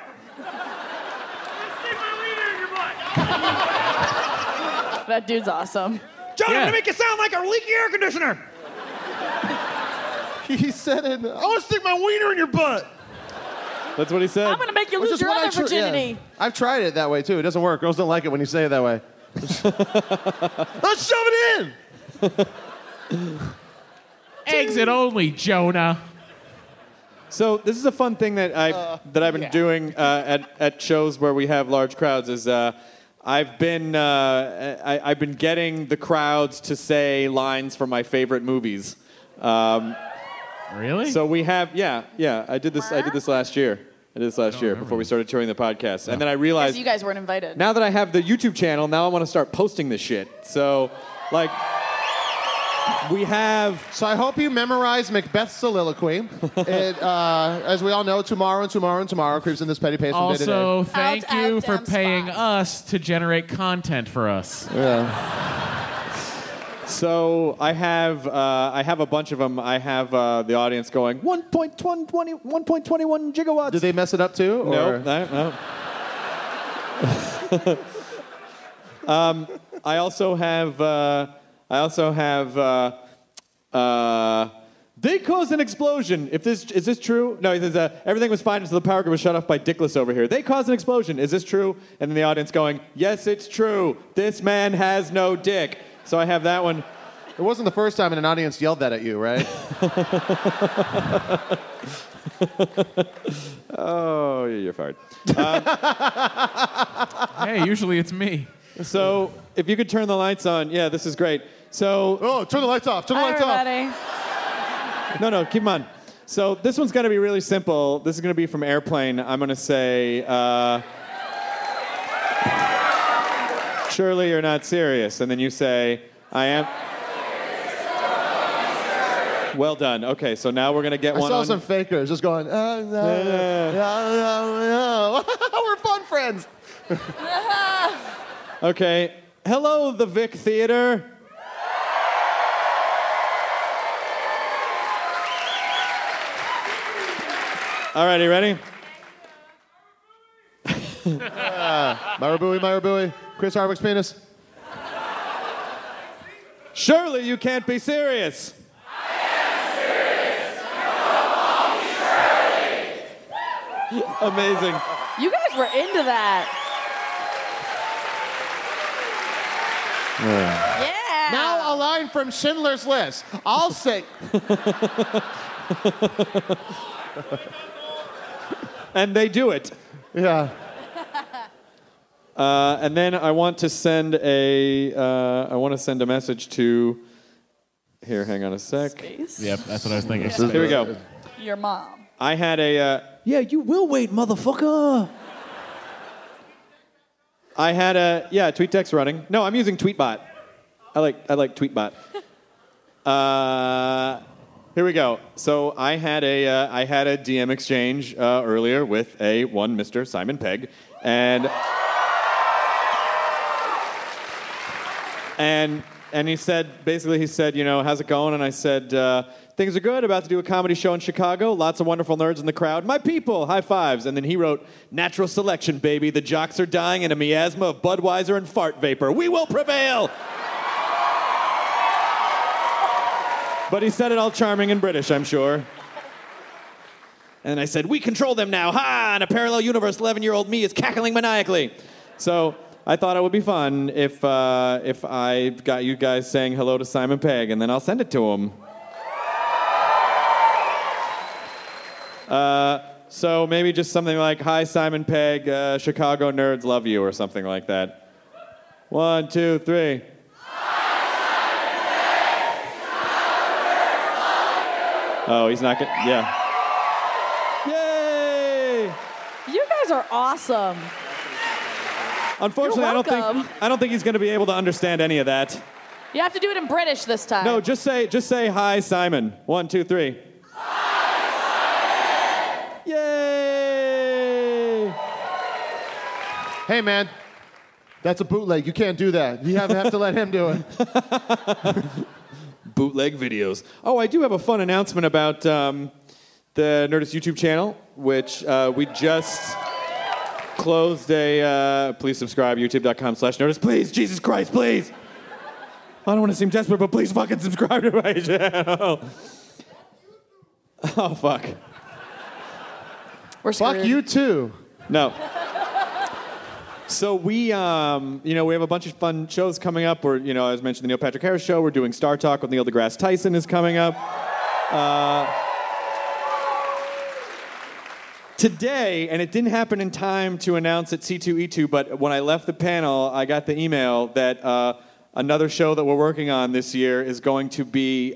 That dude's awesome. Jonah, I'm Yeah. gonna make you sound like a leaky air conditioner. He said it. I want to stick my wiener in your butt. That's what he said. I'm going to make you Which lose is your what other I tr- virginity. yeah. I've tried it that way, too. It doesn't work. Girls don't like it when you say it that way. Let's shove it in. Exit only, Jonah. So this is a fun thing that I've been doing at shows where we have large crowds. Is I've been getting the crowds to say lines from my favorite movies. Really? So we have I did this last year. Before we started touring the podcast, and then I realized Because you guys weren't invited. now that I have the YouTube channel, now I want to start posting this shit. So like. We have. So I hope you memorize Macbeth's soliloquy. As we all know, tomorrow, creeps in this petty pace from day to day. Also, thank Out, you for damn paying spot. us to generate content for us. So I have a bunch of them. I have the audience going 1.21 gigawatts. Did they mess it up too? Or? No. I also have. They caused an explosion. Is this true? No, he says everything was fine until the power grid was shut off by Dickless over here. They caused an explosion. Is this true? And then the audience going, yes, it's true. This man has no dick. So I have that one. It wasn't the first time an audience yelled that at you, right? Oh, you're fired. Hey, usually it's me. So if you could turn the lights on, yeah, this is great. So turn the lights off. Turn the Hi, lights off. everybody. no, keep them on. So this one's going to be really simple. This is going to be from Airplane. I'm going to say, surely you're not serious. And then you say, I am. Well done. Okay, so now we're going to get I one saw on. some fakers just going, no. We're fun friends. Okay. Hello, the Vic Theater. All right, you ready? Myra Booey. Chris Hardwick's penis. Surely you can't be serious. Amazing. You guys were into that. Yeah. Now a line from Schindler's List. I'll say. And they do it. Yeah. And then I want to send a message to. Here, hang on a sec. Space. Yep, that's what I was thinking. Here we go. Your mom. I had a. Yeah, you will wait, motherfucker. I had a TweetDeck's running. No, I'm using Tweetbot. I like Tweetbot. Here we go. So I had a DM exchange earlier with one Mr. Simon Pegg, and he said, you know, how's it going? And I said, things are good. About to do a comedy show in Chicago. Lots of wonderful nerds in the crowd. My people, high fives. And then he wrote, natural selection, baby. The jocks are dying in a miasma of Budweiser and fart vapor. We will prevail. But he said it all charming and British, I'm sure. And I said, we control them now. Ha! In a parallel universe, 11-year-old me is cackling maniacally. So I thought it would be fun if I got you guys saying hello to Simon Pegg, and then I'll send it to him. So maybe just something like, "Hi, Simon Pegg, Chicago nerds love you," or something like that. 1, 2, 3. Oh, he's not good. Yeah. Yay! You guys are awesome. Unfortunately, You're welcome. I don't think he's going to be able to understand any of that. You have to do it in British this time. No, just say "Hi, Simon." 1, 2, 3. Yay! Hey, man. That's a bootleg. You can't do that. You have to let him do it. Bootleg videos. Oh, I do have a fun announcement about the Nerdist YouTube channel, which we just closed a... please subscribe, youtube.com/Nerdist. Please, Jesus Christ, please. I don't want to seem desperate, but please fucking subscribe to my channel. Oh, fuck. We're screwed. Fuck you, too. No. So we, we have a bunch of fun shows coming up. We're, I was mentioning the Neil Patrick Harris Show. We're doing Star Talk with Neil deGrasse Tyson is coming up. Today, and it didn't happen in time to announce at C2E2, but when I left the panel, I got the email that another show that we're working on this year is going to be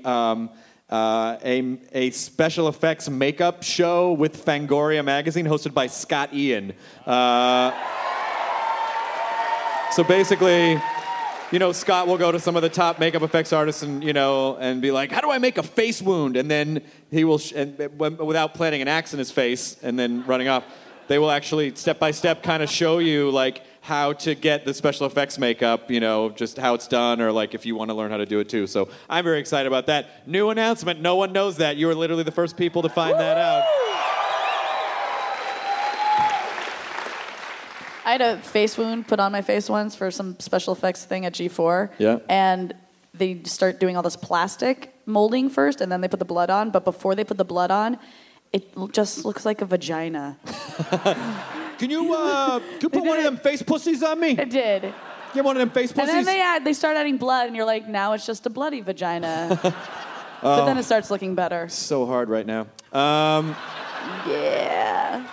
a special effects makeup show with Fangoria Magazine, hosted by Scott Ian. So basically, Scott will go to some of the top makeup effects artists and, and be like, "How do I make a face wound?" And then he will, without planting an axe in his face and then running off, they will actually step by step kind of show you like how to get the special effects makeup, just how it's done, or like if you want to learn how to do it too. So I'm very excited about that. New announcement. No one knows that. You are literally the first people to find that out. I had a face wound put on my face once for some special effects thing at G4. Yeah. And they start doing all this plastic molding first, and then they put the blood on. But before they put the blood on, it just looks like a vagina. Can you put one of them face pussies on me? It did. Get one of them face pussies. And then they start adding blood, and you're like, now it's just a bloody vagina. But then it starts looking better. So hard right now. Yeah.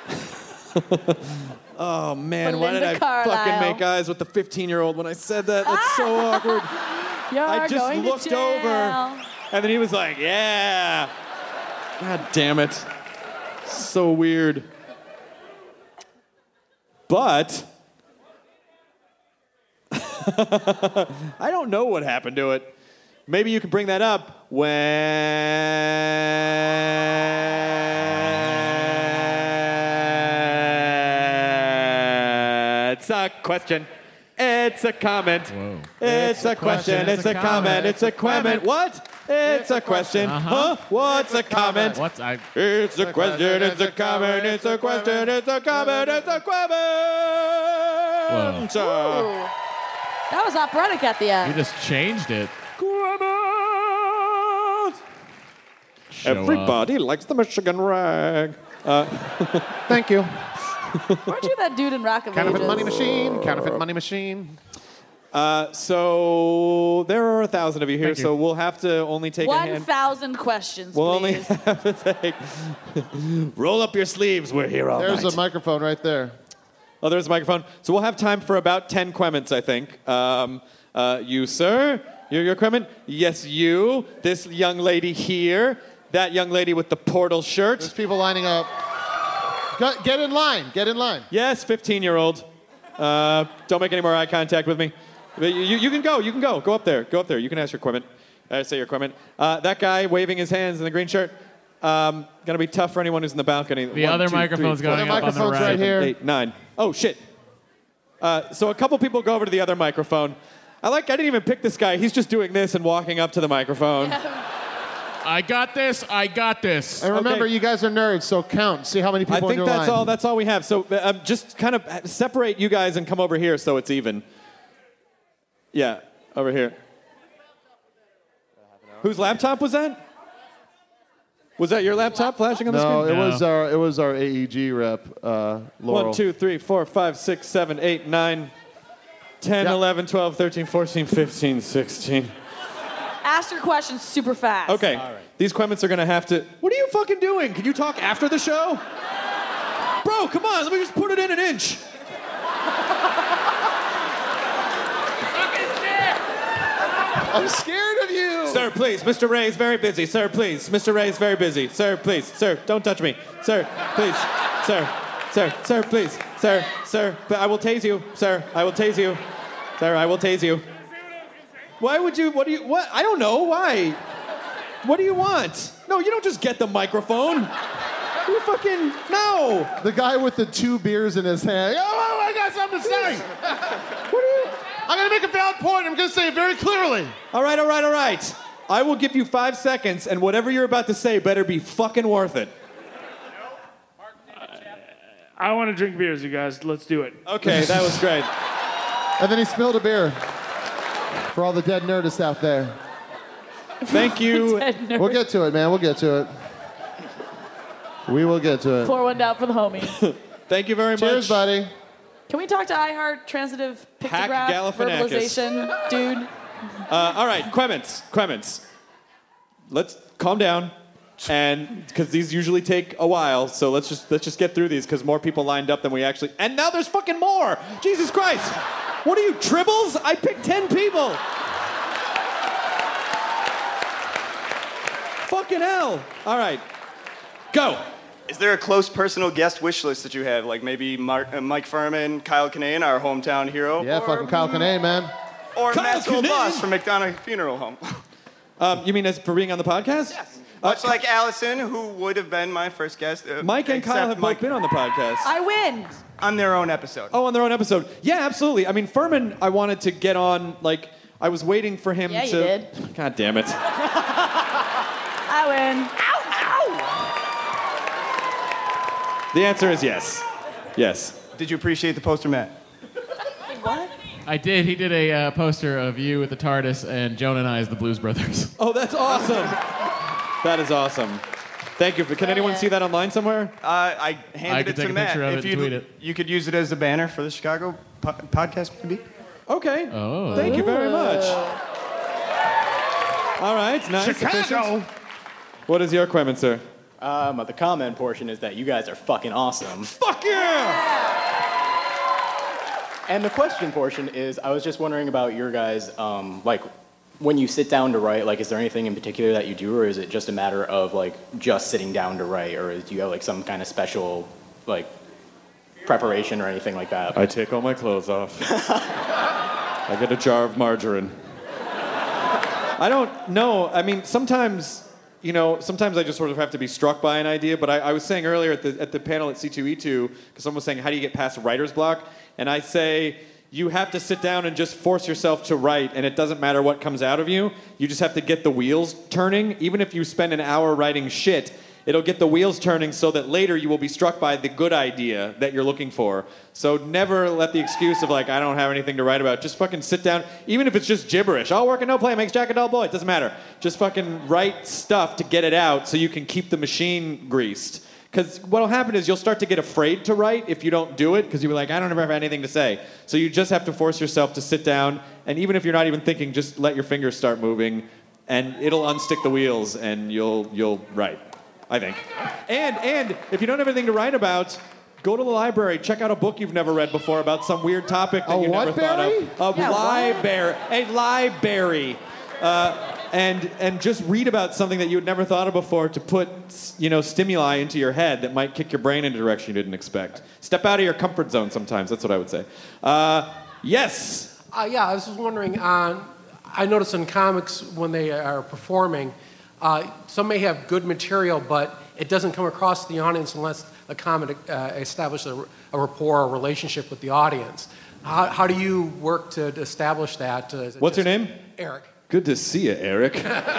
Oh, man, Belinda why did I Carlisle. fucking make eyes with the 15-year-old when I said that? That's so awkward. I just looked over, and then he was like, "Yeah." God damn it. So weird. But I don't know what happened to it. Maybe you can bring that up It's a question. It's a comment. Whoa. It's a question. It's a comment. It's a comment. What? It's a question. Huh? What's a comment? What's I? It's a question. It's a comment. It's a question. It's a comment. It's a comment. Ooh. That was operatic at the You end. just changed it. Comment. Show Everybody likes the Michigan rag. Thank you. Weren't you that dude in Rock of Counterfeit Ages? money machine. Counterfeit money machine. So there are 1,000 of you here, Thank you. so we'll have to only take a hand. 1,000 questions, We'll only please. have to take. Roll up your sleeves. We're here all There's night. a microphone right there. Oh, there's a microphone. So we'll have time for about 10 quements, I think. You, sir? You're your quement? Yes, you. This young lady here. That young lady with the portal shirt. There's people lining up. Get in line. Get in line. Yes, 15-year-old. Don't make any more eye contact with me. You can go. You can go. Go up there. Go up there. You can ask your quement. Say your quement. That guy waving his hands in the green shirt. Gonna be tough for anyone who's in the balcony. The other microphone's going The up on the microphone's right. right here. 8, 9. Oh, shit. So a couple people go over to the other microphone. I didn't even pick this guy. He's just doing this and walking up to the microphone. I got this. I got this. And remember, Okay. you guys are nerds, so count. See how many people I in think your that's line. all. That's all we have. So just kind of separate you guys and come over here so it's even. Yeah, over here. Whose laptop was that? Was that your laptop flashing on the No, screen? it was our AEG rep, Laurel. 1, 2, 3, 4, 5, 6, 7, 8, 9, 10, Yep. 11, 12, 13, 14, 15, 16. Ask your questions super fast. Okay, these quements are going to have to... What are you fucking doing? Can you talk after the show? Bro, come on, let me just put it in an inch. I'm scared of you. Sir, please, Mr. Ray is very busy. Sir, please, Mr. Ray is very busy. Sir, please, sir, don't touch me. Sir, please, sir, please, sir, but I will tase you. Sir, I will tase you. Sir, I will tase you. Why would you, what? I don't know, why? What do you want? No, you don't just get the microphone. You fucking, no. The guy with the 2 beers in his hand. Oh, I got something to say. What are you? I'm going to make a valid point. I'm going to say it very clearly. All right. I will give you 5 seconds, and whatever you're about to say better be fucking worth it. I want to drink beers, you guys. Let's do it. Okay, that was great. And then he spilled a beer for all the dead nerdists out there. Thank you. We'll get to it, man. We'll get to it. We will get to it. Pour one down for the homies. Thank you very much. Cheers, buddy. Can we talk to iHeart Transitive Hack Pictograph Galifianakis. Verbalization, dude? All right, Clements. Let's calm down, and because these usually take a while, so let's just get through these because more people lined up than we actually. And now there's fucking more. Jesus Christ! What are you, tribbles? I picked 10 people. Fucking hell! All right, go. Is there a close personal guest wish list that you have? Like maybe Mike Furman, Kyle Kinane, our hometown hero? Yeah, fucking Kyle Kinane, man. Or Kyle Matt's old Kinane? boss from McDonough Funeral Home. You mean as for being on the podcast? Yes. Much like Allison, who would have been my first guest. Mike and Kyle have both been on the podcast. I win. On their own episode. Oh, on their own episode. Yeah, absolutely. I mean, Furman, I wanted to get on, like, I was waiting for him Yeah, to... you did. God damn it. I win. The answer is yes. Yes. Did you appreciate the poster, Matt? What? I did. He did a poster of you with the TARDIS and Joan and I as the Blues Brothers. Oh, that's awesome. That is awesome. Thank you. Can anyone see that online somewhere? I I handed could it take to a Matt. picture of it and tweet it. You could use it as a banner for the Chicago podcast, maybe? Okay. Oh. Thank you very much. All right. Nice. Chicago. Efficient. What is your comment, sir? The comment portion is that you guys are fucking awesome. Fuck yeah! And the question portion is, I was just wondering about your guys, like, when you sit down to write, like, is there anything in particular that you do, or is it just a matter of, like, just sitting down to write, or do you have, like, some kind of special, like, preparation or anything like that? I take all my clothes off. I get a jar of margarine. I don't know. I mean, sometimes I just sort of have to be struck by an idea, but I was saying earlier at the panel at C2E2, because someone was saying, how do you get past writer's block? And I say, you have to sit down and just force yourself to write, and it doesn't matter what comes out of you. You just have to get the wheels turning. Even if you spend an hour writing shit, it'll get the wheels turning so that later you will be struck by the good idea that you're looking for. So never let the excuse of, like, I don't have anything to write about. Just fucking sit down, even if it's just gibberish. All work and no play makes Jack a dull boy. It doesn't matter. Just fucking write stuff to get it out so you can keep the machine greased. Because what'll happen is you'll start to get afraid to write if you don't do it, because you'll be like, I don't ever have anything to say. So you just have to force yourself to sit down, and even if you're not even thinking, just let your fingers start moving, and it'll unstick the wheels, and you'll write, I think. And if you don't have anything to write about, go to the library, check out a book you've never read before about some weird topic that you never thought of. A library. And just read about something that you had never thought of before to put, stimuli into your head that might kick your brain in a direction you didn't expect. Step out of your comfort zone sometimes. That's what I would say. Yes. Yeah, I was just wondering. I notice in comics when they are performing, some may have good material, but it doesn't come across to the audience unless the comic establishes a rapport or relationship with the audience. How do you work to establish that? What's your name? Eric. Good to see you, Eric.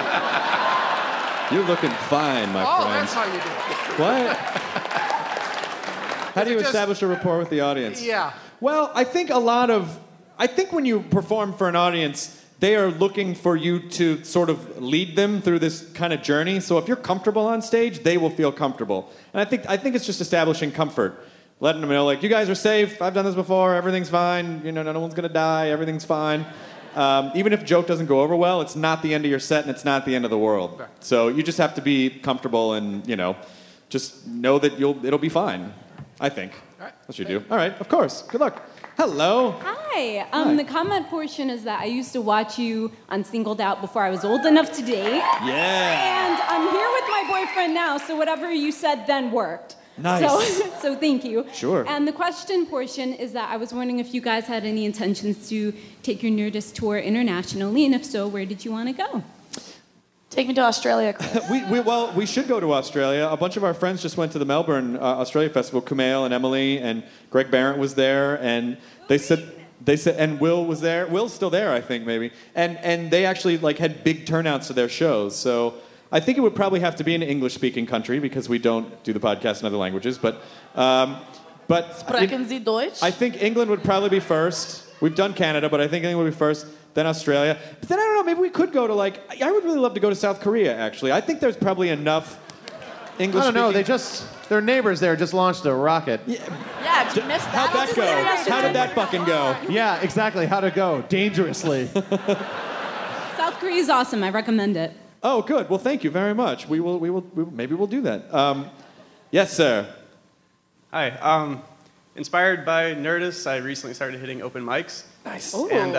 You're looking fine, my friend. Oh, that's how you do it. What? How do you establish a rapport with the audience? Yeah. Well, I think when you perform for an audience, they are looking for you to sort of lead them through this kind of journey. So if you're comfortable on stage, they will feel comfortable. And I think it's just establishing comfort. Letting them know, like, you guys are safe. I've done this before. Everything's fine. No one's going to die. Everything's fine. Even if a joke doesn't go over well, it's not the end of your set and it's not the end of the world. So you just have to be comfortable and, just know that it'll be fine. I think. That's what you do. All right, of course. Good luck. Hello. Hi. The comment portion is that I used to watch you on Singled Out before I was old enough to date. Yeah. And I'm here with my boyfriend now, so whatever you said then worked. Nice. So thank you. Sure. And the question portion is that I was wondering if you guys had any intentions to take your Nerdist tour internationally, and if so, where did you want to go? Take me to Australia, Chris. we should go to Australia. A bunch of our friends just went to the Melbourne Australia Festival. Kumail and Emily and Greg Barrett was there, and they said, and Will was there. Will's still there, I think, maybe. And they actually like had big turnouts to their shows. So I think it would probably have to be an English-speaking country because we don't do the podcast in other languages. But Sprechen Sie Deutsch? I think England would probably be first. We've done Canada, but I think England would be first. Then Australia. But then I don't know, maybe we could go to I would really love to go to South Korea, actually. I think there's probably enough English. I don't know, their neighbors there just launched a rocket. Yeah, did you miss that? How'd that go? How did that fucking go? Yeah, exactly. How'd it go? Dangerously. South Korea is awesome. I recommend it. Oh, good. Well, thank you very much. Maybe we'll do that. Yes, sir. Hi. Inspired by Nerdist, I recently started hitting open mics. Nice. Ooh. And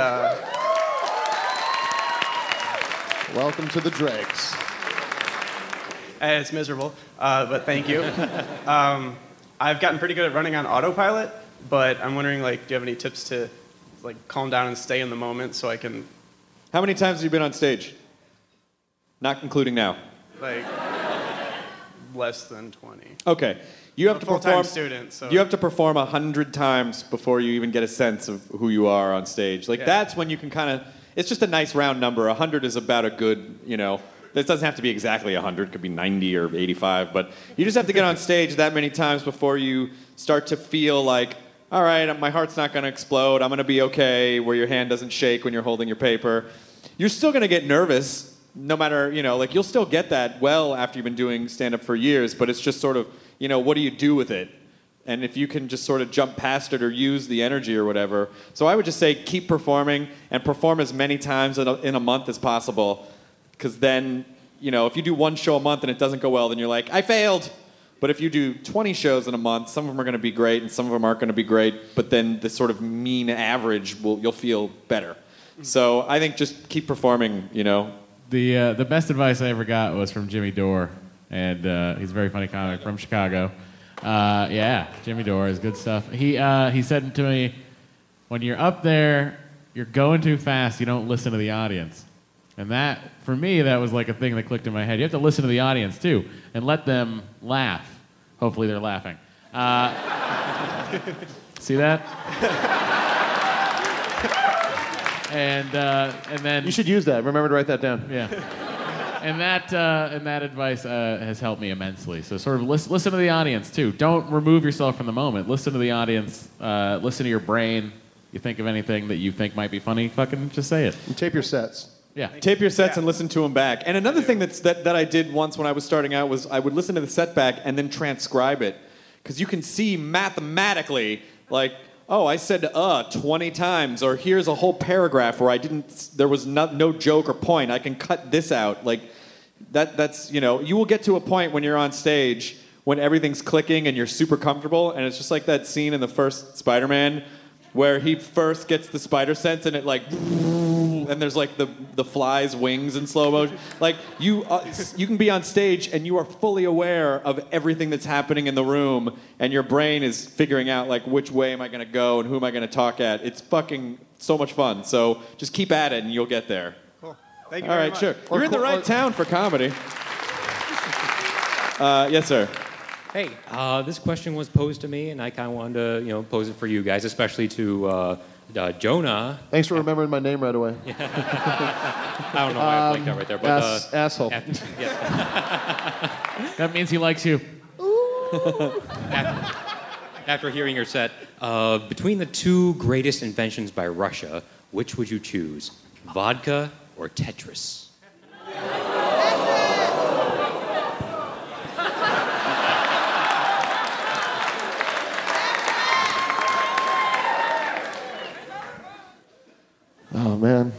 welcome to the dregs. It's miserable, but thank you. I've gotten pretty good at running on autopilot, but I'm wondering, do you have any tips to, calm down and stay in the moment so I can... How many times have you been on stage? Not including now. Less than 20. Okay. You have I'm to a full-time perform. student, so... You have to perform 100 times before you even get a sense of who you are on stage. That's when you can kind of. It's just a nice round number. 100 is about a good. This doesn't have to be exactly 100. It could be 90 or 85. But you just have to get on stage that many times before you start to feel like, all right, my heart's not going to explode. I'm going to be okay. Where your hand doesn't shake when you're holding your paper. You're still going to get nervous, no matter you'll still get that well after you've been doing stand-up for years. But it's just sort of. What do you do with it? And if you can just sort of jump past it or use the energy or whatever. So I would just say keep performing and perform as many times in a month as possible. Because then, if you do one show a month and it doesn't go well, then you're like, I failed. But if you do 20 shows in a month, some of them are going to be great and some of them aren't going to be great. But then the sort of mean average, you'll feel better. So I think just keep performing, The best advice I ever got was from Jimmy Dore. And he's a very funny comic from Chicago. Jimmy Dore is good stuff. He said to me, when you're up there, you're going too fast, you don't listen to the audience. And that, for me, that was like a thing that clicked in my head. You have to listen to the audience, too, and let them laugh. Hopefully they're laughing. See that? And then... You should use that. Remember to write that down. Yeah. And that advice has helped me immensely. So sort of listen to the audience, too. Don't remove yourself from the moment. Listen to the audience. Listen to your brain. You think of anything that you think might be funny, fucking just say it. And tape your sets. Yeah. Tape your sets and listen to them back. And another thing that I did once when I was starting out was I would listen to the set back and then transcribe it. Because you can see mathematically, oh, I said 20 times, or here's a whole paragraph where there was no joke or point. I can cut this out. That's you will get to a point when you're on stage when everything's clicking and you're super comfortable, and it's just like that scene in the first Spider-Man where he first gets the spider sense and it and there's the fly's wings in slow motion. You can be on stage and you are fully aware of everything that's happening in the room, and your brain is figuring out which way am I going to go and who am I going to talk at. It's fucking so much fun. So just keep at it and you'll get there. Cool. Thank you All very right, much. sure. You're in the right town for comedy. Yes, sir. Hey, this question was posed to me, and I kind of wanted to, pose it for you guys, especially to Jonah. Thanks for remembering my name right away. I don't know why I blanked out right there, but asshole. That means he likes you. After hearing your set, between the two greatest inventions by Russia, which would you choose, vodka or Tetris? Oh, man.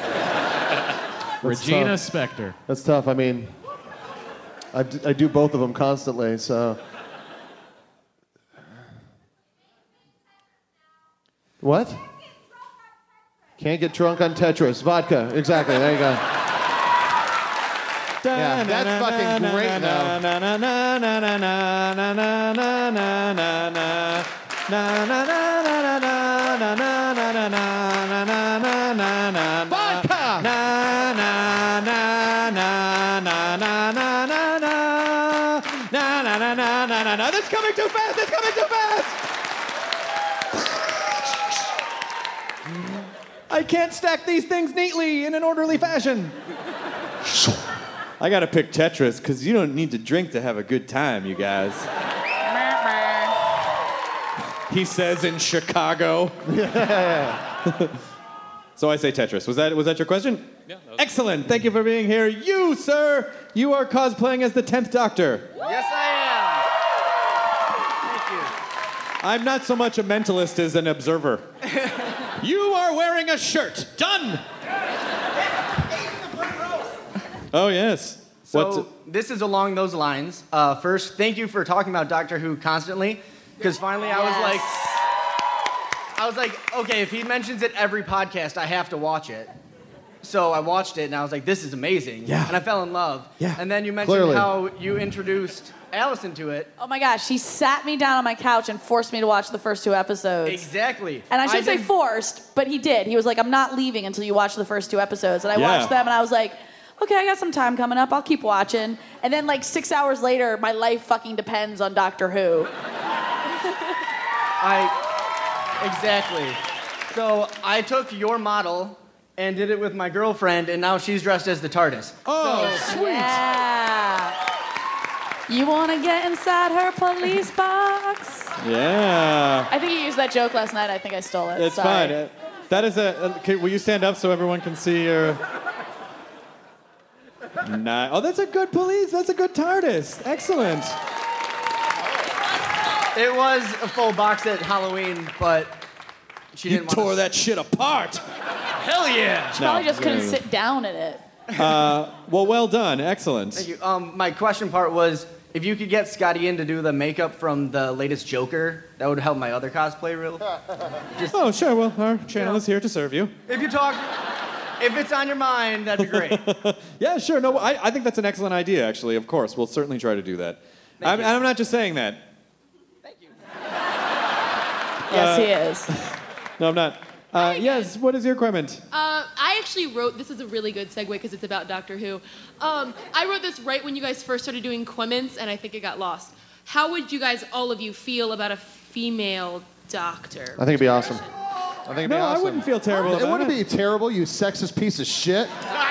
Regina Spektor. That's tough. I mean, I do both of them constantly, so... What? Can't get drunk on Tetris. Vodka. Exactly. There you go. Yeah, that's fucking great now. Vodka! That's coming too fast! That's coming too fast! I can't stack these things neatly in an orderly fashion. I gotta pick Tetris, because you don't need to drink to have a good time, you guys. He says in Chicago. So I say Tetris. Was that your question? Yeah. Excellent. Thank you for being here. You, sir, you are cosplaying as the 10th Doctor. Yes, I am. I'm not so much a mentalist as an observer. You are wearing a shirt. Done. Oh, yes. So this is along those lines. First, thank you for talking about Doctor Who constantly, because finally I was like, okay, if he mentions it every podcast, I have to watch it. So I watched it, and I was like, this is amazing. Yeah. And I fell in love. Yeah. And then you mentioned how you introduced Allison to it. Oh my gosh, she sat me down on my couch and forced me to watch the first 2 episodes. Exactly. And I should say forced, but he did. He was like, I'm not leaving until you watch the first 2 episodes. And I watched them, and I was like, okay, I got some time coming up. I'll keep watching. And then like 6 hours later, my life fucking depends on Doctor Who. Exactly. So I took your model and did it with my girlfriend, and now she's dressed as the TARDIS. Oh, sweet. Yeah. You want to get inside her police box? Yeah. I think you used that joke last night. I think I stole it. It's Sorry. fine. That is will you stand up so everyone can see your... Oh, that's a good police. That's a good TARDIS. Excellent. It was a full box at Halloween, but she didn't want tore that shit apart. Hell yeah. She probably just couldn't sit down in it. Well done. Excellent. Thank you. My question part was, if you could get Scotty in to do the makeup from the latest Joker, that would help my other cosplay reel. Oh, sure. Well, our channel is here to serve you. If it's on your mind, that'd be great. Yeah, sure. No, I think that's an excellent idea, actually. Of course. We'll certainly try to do that. I'm not just saying that. Yes, he is. No, I'm not. Yes, what is your comment? I actually wrote, this is a really good segue because it's about Doctor Who. I wrote this right when you guys first started doing Quemens, and I think it got lost. How would you guys, all of you, feel about a female doctor? I think it'd be awesome. I wouldn't feel terrible about it. It wouldn't be terrible, you sexist piece of shit.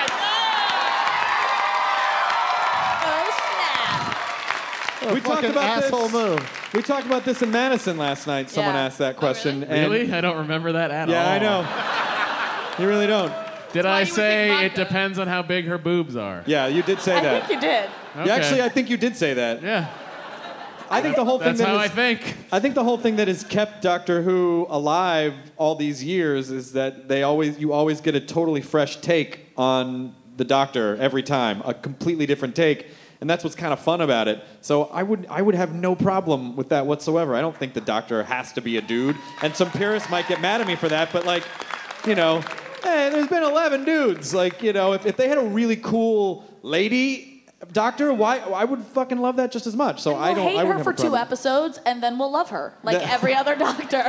We talked about this. We talked about this in Madison last night. Someone asked that question. Really? I don't remember that at all. Yeah, I know. You really don't. Did I say it depends on how big her boobs are? Yeah, you did say that. I think you did. Okay. Yeah, actually, I think you did say that. Yeah. I think the whole thing That's how I think. I think the whole thing that has kept Doctor Who alive all these years is that you always get a totally fresh take on the Doctor every time, a completely different take. And that's what's kind of fun about it. So I would have no problem with that whatsoever. I don't think the Doctor has to be a dude. And some purists might get mad at me for that, but hey, there's been 11 dudes. If they had a really cool lady Doctor, I would fucking love that just as much. So We'll hate her for 2 episodes, and then we'll love her like every other Doctor.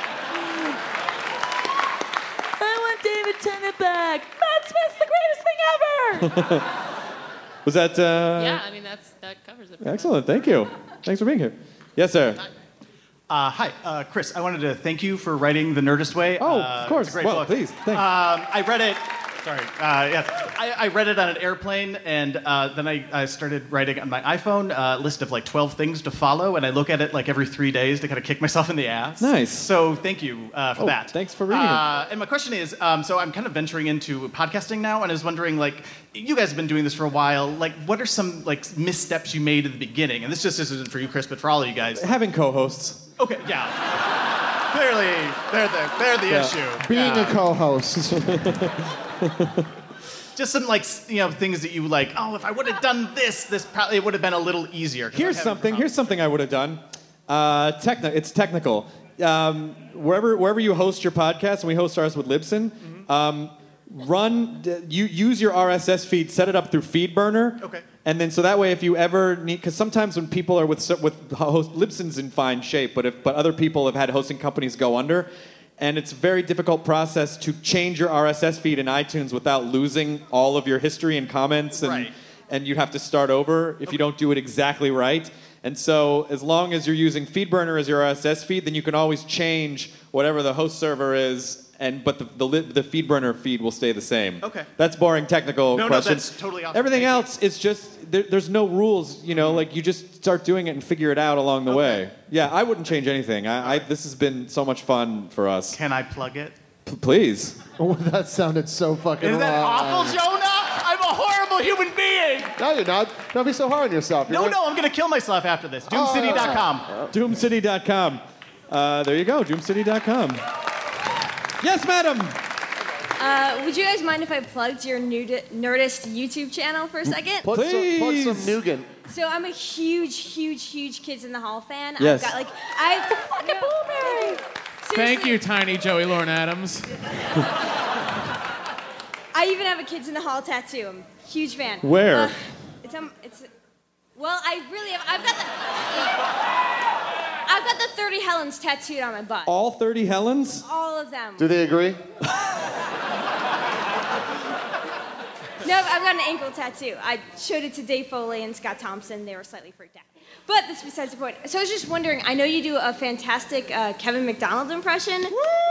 I want David Tennant back. Matt Smith's the greatest thing ever. Was that... Yeah, I mean, that covers it. Excellent, thank you. Thanks for being here. Yes, sir. Hi, Chris. I wanted to thank you for writing The Nerdist Way. Oh, of course. It's a great Well, book. please, thanks. I read it... Sorry. Yes. I read it on an airplane, and then I started writing on my iPhone a list of 12 things to follow, and I look at it every 3 days to kind of kick myself in the ass. Nice. So thank you for that. Thanks for reading it. And my question is, so I'm kind of venturing into podcasting now, and I was wondering, you guys have been doing this for a while. What are some missteps you made in the beginning? And this just isn't for you, Chris, but for all of you guys. Having co-hosts. Okay, yeah. Clearly, they're the issue. Being a co-host. Just some things that you oh, if I would have done this probably it would have been a little easier. Here's something I would have done. It's technical. wherever you host your podcast, and we host ours with Libsyn, use your RSS feed, set it up through FeedBurner. Okay. And then so that way, if you ever need, because sometimes when people are with host, Libsyn's in fine shape, but other people have had hosting companies go under, and it's a very difficult process to change your RSS feed in iTunes without losing all of your history and comments, and you have to start over if you don't do it exactly right. And so as long as you're using FeedBurner as your RSS feed, then you can always change whatever the host server is, but the FeedBurner feed will stay the same. Okay. That's boring technical No, questions. that's totally awesome. Everything else is just, there's no rules, like you just start doing it and figure it out along the way. Yeah, I wouldn't change anything. This has been so much fun for us. Can I plug it? Please. Oh, that sounded so fucking Isn't that wrong. awful, Jonah? I'm a horrible human being. No, you're not. Don't be so hard on yourself. No, I'm going to kill myself after this. Doomcity.com. Doomcity.com. There you go, doomcity.com. Yes, madam. Would you guys mind if I plugged your Nerdist YouTube channel for a second? Plug some nougat. So I'm a huge Kids in the Hall fan. Yes. I have the fucking blueberry. Thank you, tiny Joey Lauren Adams. I even have a Kids in the Hall tattoo. I'm a huge fan. Where? Well, I really have. I've got the 30 Helens tattooed on my butt. All 30 Helens? All of them. Do they agree? No, I've got an ankle tattoo. I showed it to Dave Foley and Scott Thompson. They were slightly freaked out. But that's besides the point. So I was just wondering, I know you do a fantastic Kevin McDonald impression.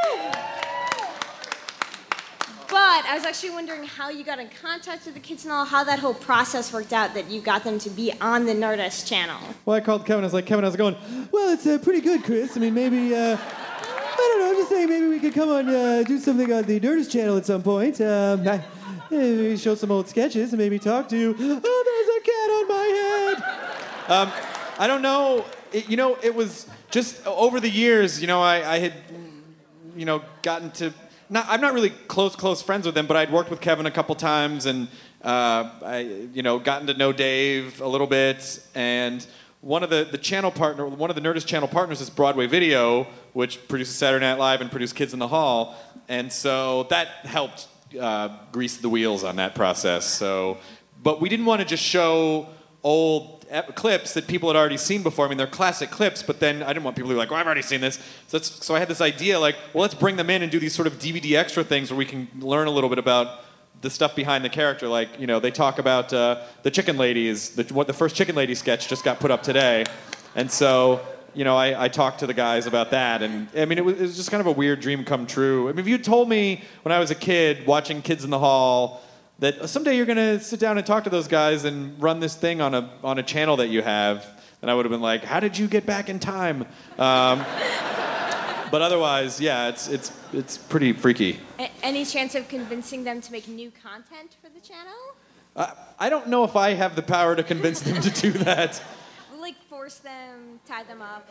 But I was actually wondering how you got in contact with the Kids and all, how that whole process worked out that you got them to be on the Nerdist channel. Well, I called Kevin. I was like, Kevin, how's it going? Well, it's pretty good, Chris. I mean, maybe, I don't know, just saying maybe we could come on, do something on the Nerdist channel at some point. Maybe show some old sketches and maybe talk to you. Oh, there's a cat on my head. I don't know. It was just over the years, I had, gotten to... I'm not really close friends with him, but I'd worked with Kevin a couple times, and gotten to know Dave a little bit. And one of the Nerdist channel partners is Broadway Video, which produces Saturday Night Live and produced Kids in the Hall, and so that helped grease the wheels on that process. But we didn't want to just show old clips that people had already seen before. I mean, they're classic clips, but then I didn't want people to be like, well, I've already seen this. So I had this idea, well, let's bring them in and do these sort of DVD extra things where we can learn a little bit about the stuff behind the character. They talk about the Chicken Ladies. The first Chicken Lady sketch just got put up today. And so, I talked to the guys about that. And, I mean, it was just kind of a weird dream come true. I mean, if you told me when I was a kid watching Kids in the Hall that someday you're going to sit down and talk to those guys and run this thing on a channel that you have, and I would have been like, how did you get back in time? But otherwise, yeah, it's pretty freaky. Any chance of convincing them to make new content for the channel? I don't know if I have the power to convince them to do that. Force them, tie them up,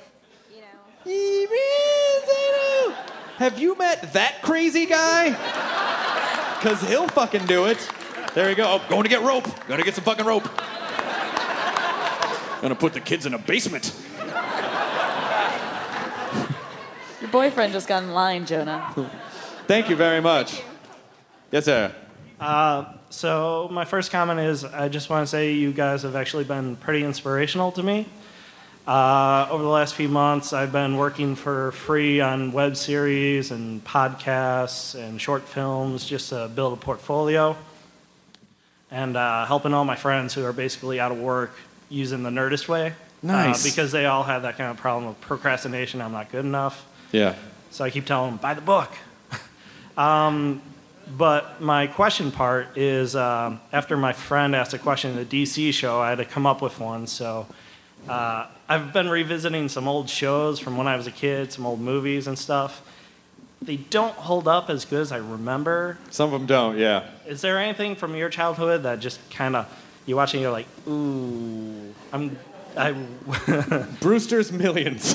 Have you met that crazy guy? Because he'll fucking do it. There you go. Oh, going to get rope. Gotta get some fucking rope. Gonna put the kids in a basement. Your boyfriend just got in line, Jonah. Thank you very much. Yes, sir. So my first comment is I just want to say you guys have actually been pretty inspirational to me. Over the last few months, I've been working for free on web series and podcasts and short films just to build a portfolio, and helping all my friends who are basically out of work using the Nerdist way. Nice. Because they all have that kind of problem of procrastination. I'm not good enough. Yeah. So I keep telling them, buy the book. But my question part is, after my friend asked a question in the DC show, I had to come up with one. So I've been revisiting some old shows from when I was a kid, some old movies and stuff. They don't hold up as good as I remember. Some of them don't, yeah. Is there anything from your childhood that just kind of, you watch and you're like, ooh, Brewster's Millions.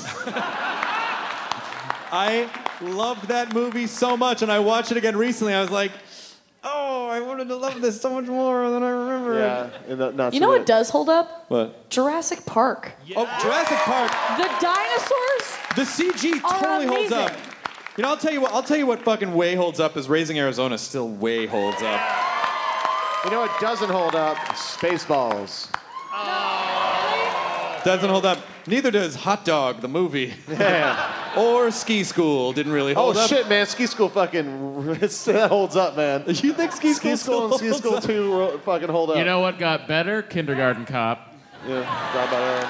I loved that movie so much, and I watched it again recently. I was like, oh, I wanted to love this so much more than I remember. Yeah. You know what does hold up? What? Jurassic Park. Oh, Jurassic Park. The dinosaurs The CG totally holds up. You know, I'll tell you what fucking way holds up is Raising Arizona still way holds up. You know what doesn't hold up? Spaceballs. Doesn't hold up. Neither does Hot Dog, the movie. Yeah. Or Ski School didn't really hold up. Oh shit, man! Ski School fucking that holds up, man. You think Ski School and Ski School 2 fucking hold up? You know what got better? Kindergarten Cop. Yeah, got better.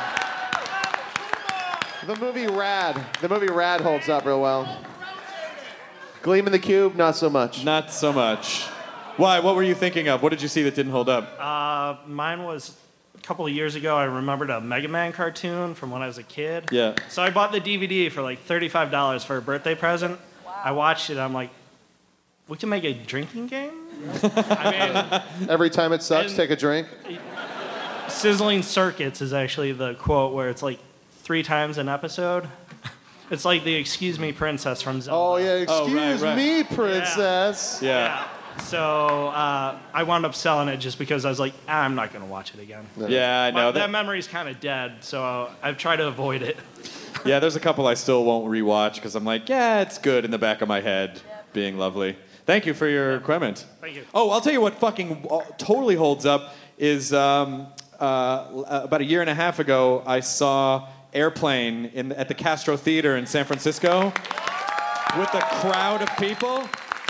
The movie Rad holds up real well. Gleam in the Cube, not so much. Not so much. Why? What were you thinking of? What did you see that didn't hold up? Mine was a couple of years ago. I remembered a Mega Man cartoon from when I was a kid. Yeah. So I bought the DVD for like $35 for a birthday present. Wow. I watched it. I'm like, we can make a drinking game? I mean, every time it sucks, take a drink. Sizzling Circuits is actually the quote where it's like 3 times an episode. It's like the Excuse Me Princess from Zelda. Oh, yeah, excuse me, princess. Yeah. So I wound up selling it just because I was like, I'm not going to watch it again. Yeah, I know. That memory's kind of dead, so I've tried to avoid it. Yeah, there's a couple I still won't rewatch because I'm like, yeah, it's good in the back of my head, being lovely. Thank you for your comment. Thank you. Oh, I'll tell you what fucking totally holds up is about a year and a half ago, I saw Airplane at the Castro Theater in San Francisco with a crowd of people.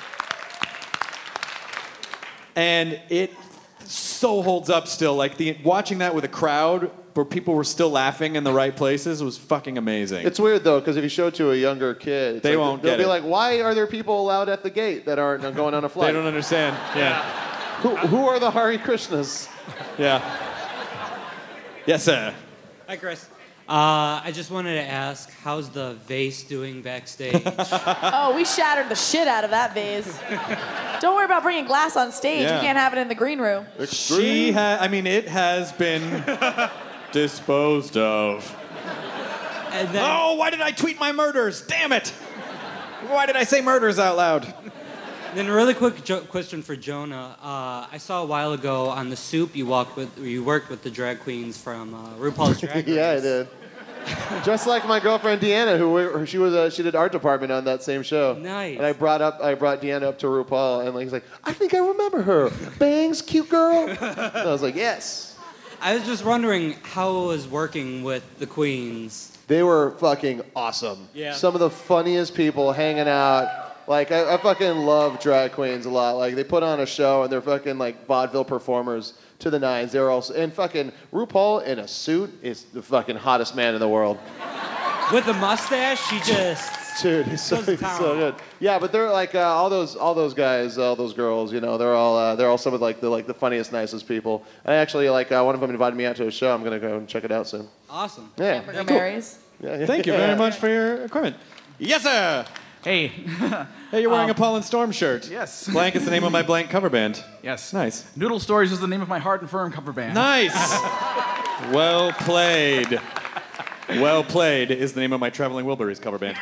And it so holds up still. Like watching that with a crowd where people were still laughing in the right places was fucking amazing. It's weird though, because if you show it to a younger kid, they won't they'll get be it. like, "Why are there people allowed at the gate that aren't going on a flight?" They don't understand. Yeah. Who are the Hare Krishnas? Yeah. Yes, sir. Hi, Chris. I just wanted to ask, how's the vase doing backstage? Oh, we shattered the shit out of that vase. Don't worry about bringing glass on stage. Yeah. You can't have it in the green room. It has been disposed of. And then, oh, why did I tweet my murders? Damn it! Why did I say murders out loud? Then a really quick question for Jonah. I saw a while ago on The Soup you worked with the drag queens from RuPaul's Drag Race. Yeah, I did. Just like my girlfriend Deanna, she did art department on that same show. Nice. And I brought Deanna up to RuPaul, and he's like, I think I remember her. Bangs, cute girl. And I was like, yes. I was just wondering how it was working with the queens. They were fucking awesome. Yeah. Some of the funniest people hanging out. Like, I fucking love drag queens a lot. Like, they put on a show, and they're fucking, like, vaudeville performers to the nines. They were also... And fucking RuPaul in a suit is the fucking hottest man in the world. With a mustache, she just... Dude, he's so good. Yeah, but they're, like, all those guys, all those girls, you know, they're all some of, the funniest, nicest people. And I actually, one of them invited me out to a show. I'm going to go and check it out soon. Awesome. Yeah. Hamburger Marys. Yeah. Thank you very much for your equipment. Yes, sir. Hey. Hey, you're wearing a Paul and Storm shirt. Yes. Blank is the name of my blank cover band. Yes. Nice. Noodle Stories is the name of my Hard and Firm cover band. Nice. Well played. Well played is the name of my Traveling Wilburys cover band.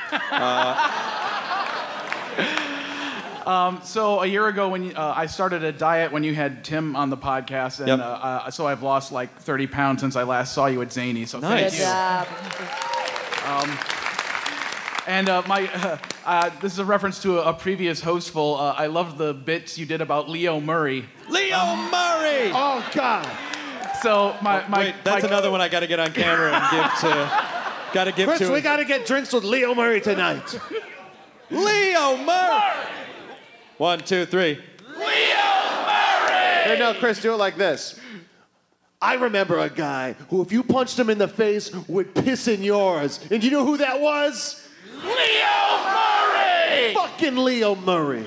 So a year ago when I started a diet when you had Tim on the podcast, and so I've lost like 30 pounds since I last saw you at Zany. So nice. Thank you. And this is a reference to a previous hostful. I loved the bits you did about Leo Murray. Leo Murray! Oh, God. So that's another one I got to get on camera and give to. Chris, we got to get drinks with Leo Murray tonight. Leo Murray! 1, 2, 3. Leo Murray! No, Chris, do it like this. I remember a guy who, if you punched him in the face, would piss in yours. And you know who that was? Leo Murray! Fucking Leo Murray.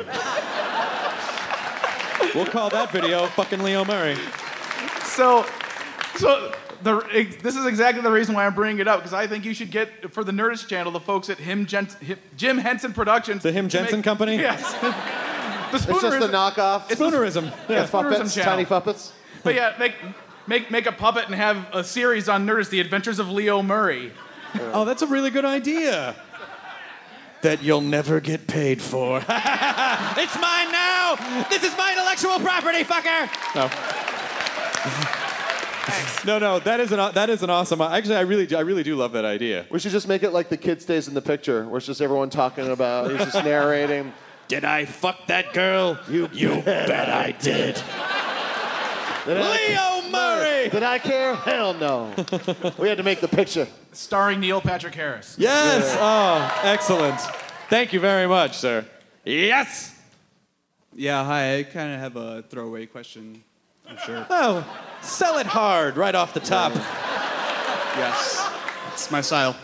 We'll call that video Fucking Leo Murray. So this is exactly the reason why I'm bringing it up, because I think you should get, for the Nerdist channel, the folks at Jim Henson Productions. The Him Jensen Company? Yes. It's just the knockoff. Spoonerism. Yeah, Spoonerism puppets, channel. tiny puppets. But yeah, make a puppet and have a series on Nerdist, The Adventures of Leo Murray. Oh, that's a really good idea. That you'll never get paid for. It's mine now! This is my intellectual property, fucker! No. No, that is an awesome. Actually, I really do love that idea. We should just make it like the kid stays in the picture, where it's just everyone talking about. He's just narrating. Did I fuck that girl? You bet I did. Leo Murray! Did I care? Hell no. We had to make the picture. Starring Neil Patrick Harris. Yes. Yeah. Oh, excellent. Thank you very much, sir. Yes. Yeah, hi. I kind of have a throwaway question, I'm sure. Oh, sell it hard right off the top. Yes, it's my style.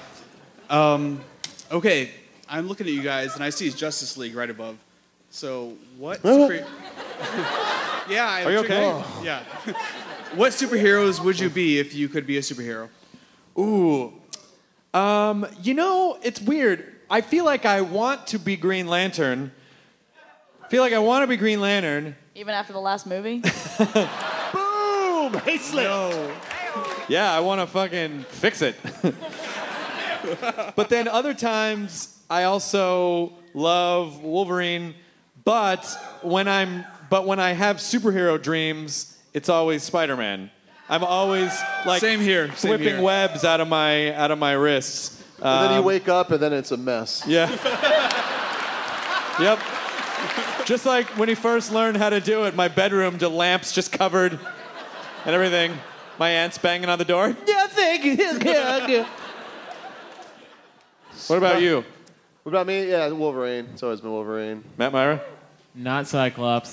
Okay, I'm looking at you guys, and I see Justice League right above. So, what super... Yeah. Are you okay? Yeah. What superheroes would you be if you could be a superhero? Ooh. It's weird. I feel like I want to be Green Lantern. Even after the last movie? Boom! Hey, Slick! No. Yeah, I want to fucking fix it. But then other times, I also love Wolverine. But when I have superhero dreams, it's always Spider-Man. I'm always like Same here. flipping webs out of my wrists. And then you wake up, and then it's a mess. Yeah. Yep. Just like when he first learned how to do it, my bedroom, the lamps just covered and everything. My aunt's banging on the door. Yeah, thank you. What about you? What about me? Yeah, Wolverine. It's always been Wolverine. Matt Myra? Not Cyclops.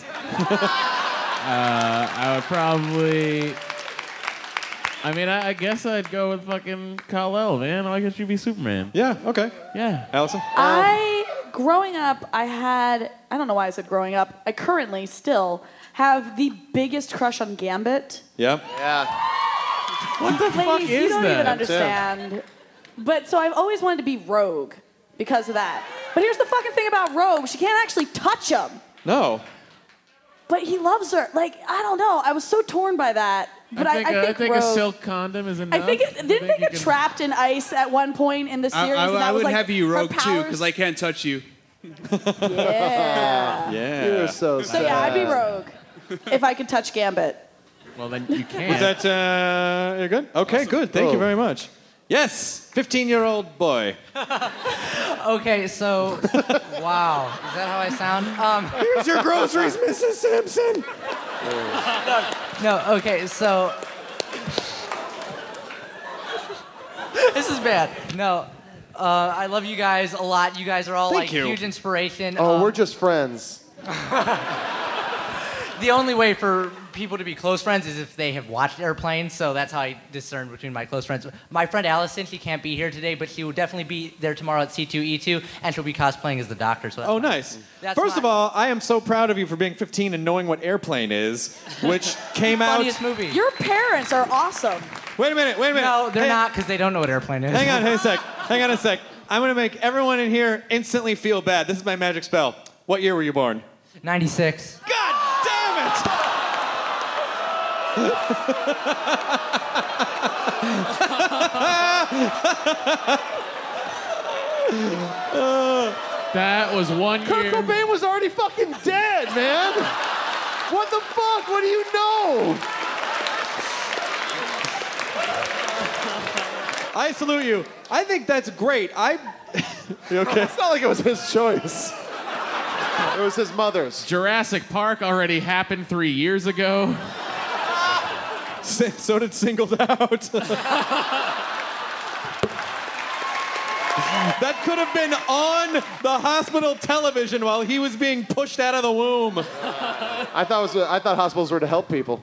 I would probably... I guess I'd go with fucking Kal-El, man. Why can't you be Superman? Yeah, okay. Yeah. Allison? Growing up, I don't know why I said growing up, I currently still have the biggest crush on Gambit. Yep. Yeah. What the fuck Ladies, is you don't that? even understand. But so I've always wanted to be Rogue because of that. But here's the fucking thing about Rogue. She can't actually touch him. No. But he loves her. Like, I don't know. I was so torn by that. But I think a Rogue, silk condom is enough. I think didn't they get trapped in ice at one point in the series? and that I was would like have you her Rogue too, powers? because I can't touch you. Yeah. Yeah. You're so sad. So yeah, I'd be Rogue if I could touch Gambit. Well, then you can't. Was that, you're good? Okay, good. Thank you very much. Yes, 15-year-old boy. Okay, so, wow. Is that how I sound? Here's your groceries, Mrs. Simpson. No, okay, so... This is bad. No, I love you guys a lot. You guys are all, Thank you. huge inspiration. Oh, we're just friends. The only way for people to be close friends is if they have watched Airplane, so that's how I discern between my close friends. My friend Allison, she can't be here today, but she will definitely be there tomorrow at C2E2, and she'll be cosplaying as the Doctor. So Oh, nice. That's First of all, I am so proud of you for being 15 and knowing what Airplane is, which came out... Funniest movie. Your parents are awesome. Wait a minute. No, they're not, because they don't know what Airplane is. Hang on a sec. I'm going to make everyone in here instantly feel bad. This is my magic spell. What year were you born? 96. God damn it! That was one Kurt year. Cobain was already fucking dead, man. What the fuck? What do you know? I salute you. I think that's great. You okay? It's not like it was his choice. It was his mother's. Jurassic Park already happened 3 years ago. So did Singled Out. That could have been on the hospital television while he was being pushed out of the womb. I thought hospitals were to help people.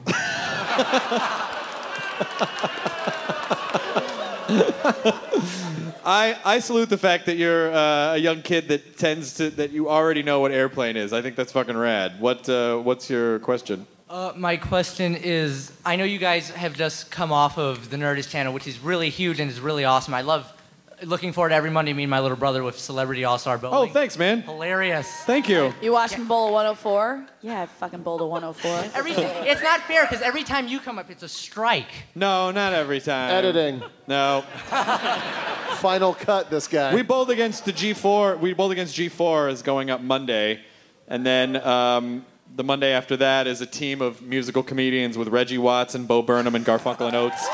I salute the fact that you're a young kid that you already know what Airplane is. I think that's fucking rad. What's your question? My question is, I know you guys have just come off of the Nerdist channel, which is really huge and is really awesome. I love looking forward to every Monday, me and my little brother with Celebrity All-Star Bowling. Oh, thanks, man. Hilarious. Thank you. You watching Bowl of 104? Yeah, I fucking bowled a 104. It's not fair, because every time you come up, it's a strike. No, not every time. Editing. No. Final cut, this guy. We bowled against the G4. We bowled against G4 is going up Monday. And then The Monday after that is a team of musical comedians with Reggie Watts and Bo Burnham and Garfunkel and Oates.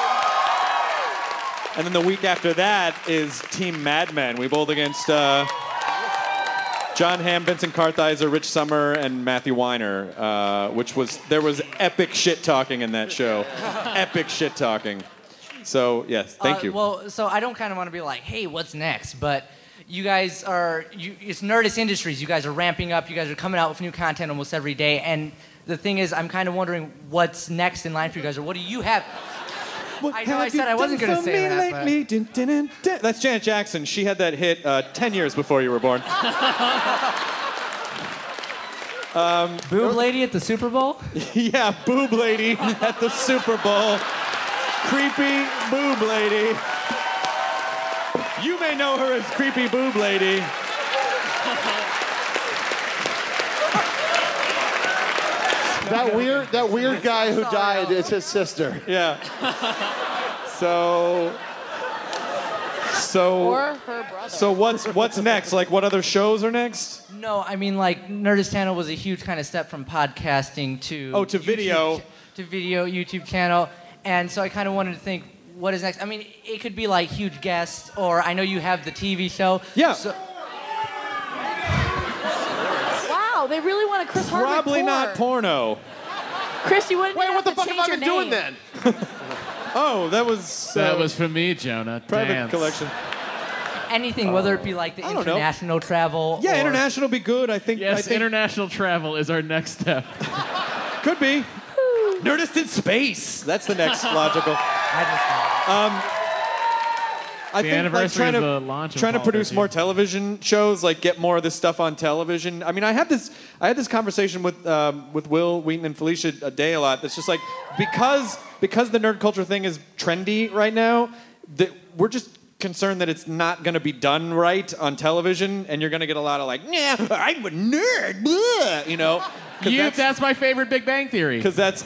And then the week after that is Team Mad Men. We bowled against John Hamm, Vincent Kartheiser, Rich Sommer, and Matthew Weiner, there was epic shit talking in that show. Epic shit talking. So, yes, thank you. Well, so I don't kind of want to be like, hey, what's next? But you guys it's Nerdist Industries. You guys are ramping up. You guys are coming out with new content almost every day. And the thing is, I'm kind of wondering what's next in line for you guys, or what do you have? I know I said I wasn't going to say that. But... That's Janet Jackson. She had that hit 10 years before you were born. Boob Lady at the Super Bowl? Yeah, Boob Lady at the Super Bowl. Creepy Boob Lady. You may know her as Creepy Boob Lady. That weird guy who died is his sister. Yeah. So Or her brother. So what's next? Like, what other shows are next? No, I mean, like, Nerdist Channel was a huge kind of step from podcasting to... to video. To video, YouTube channel. And so I kind of wanted to think, what is next? I mean, it could be, like, huge guests, or I know you have the TV show. Yeah. So, Wow, they really want a Chris Hardwick Probably not porno. Chris, you wouldn't Wait, what the to fuck have change I your been doing name. then? Oh, that was... That was for me, Jonah. Private Dance. collection. anything, whether it be like the I don't know. international travel. Yeah, or... international would be good. I think. Yes, I think international travel is our next step. could be. Nerdist in space. That's the next logical. I think anniversary like of the launch of trying to Apollo produce 13. more television shows, like get more of this stuff on television. I mean, I had this conversation with Will Wheaton and Felicia Day a lot. That's just like because the nerd culture thing is trendy right now, that we're just concerned that it's not going to be done right on television, and you're going to get a lot of like, yeah, I'm a nerd, blah, you know. That's my favorite Big Bang Theory. Because that's.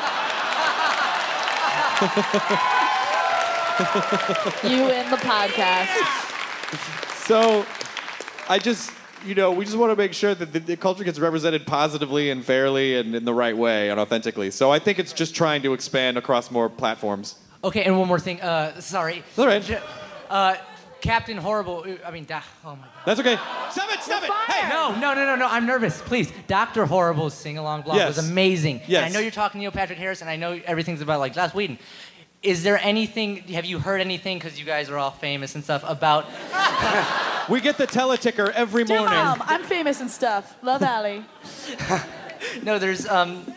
You in the podcast. So, I just, we just want to make sure that the culture gets represented positively and fairly and in the right way and authentically. So I think it's just trying to expand across more platforms. Okay, and one more thing. Sorry. All right. Captain Horrible. I mean, oh my God. That's okay. Stop it! Hey! No. I'm nervous. Please. Dr. Horrible's sing-along blog Yes. was amazing. Yes. And I know you're talking Neil Patrick Harris, and I know everything's about like Joss Whedon. Is there anything? Have you heard anything? Because you guys are all famous and stuff about. We get the teleticker every Dear morning. Mom, I'm famous and stuff. Love Allie. No, there's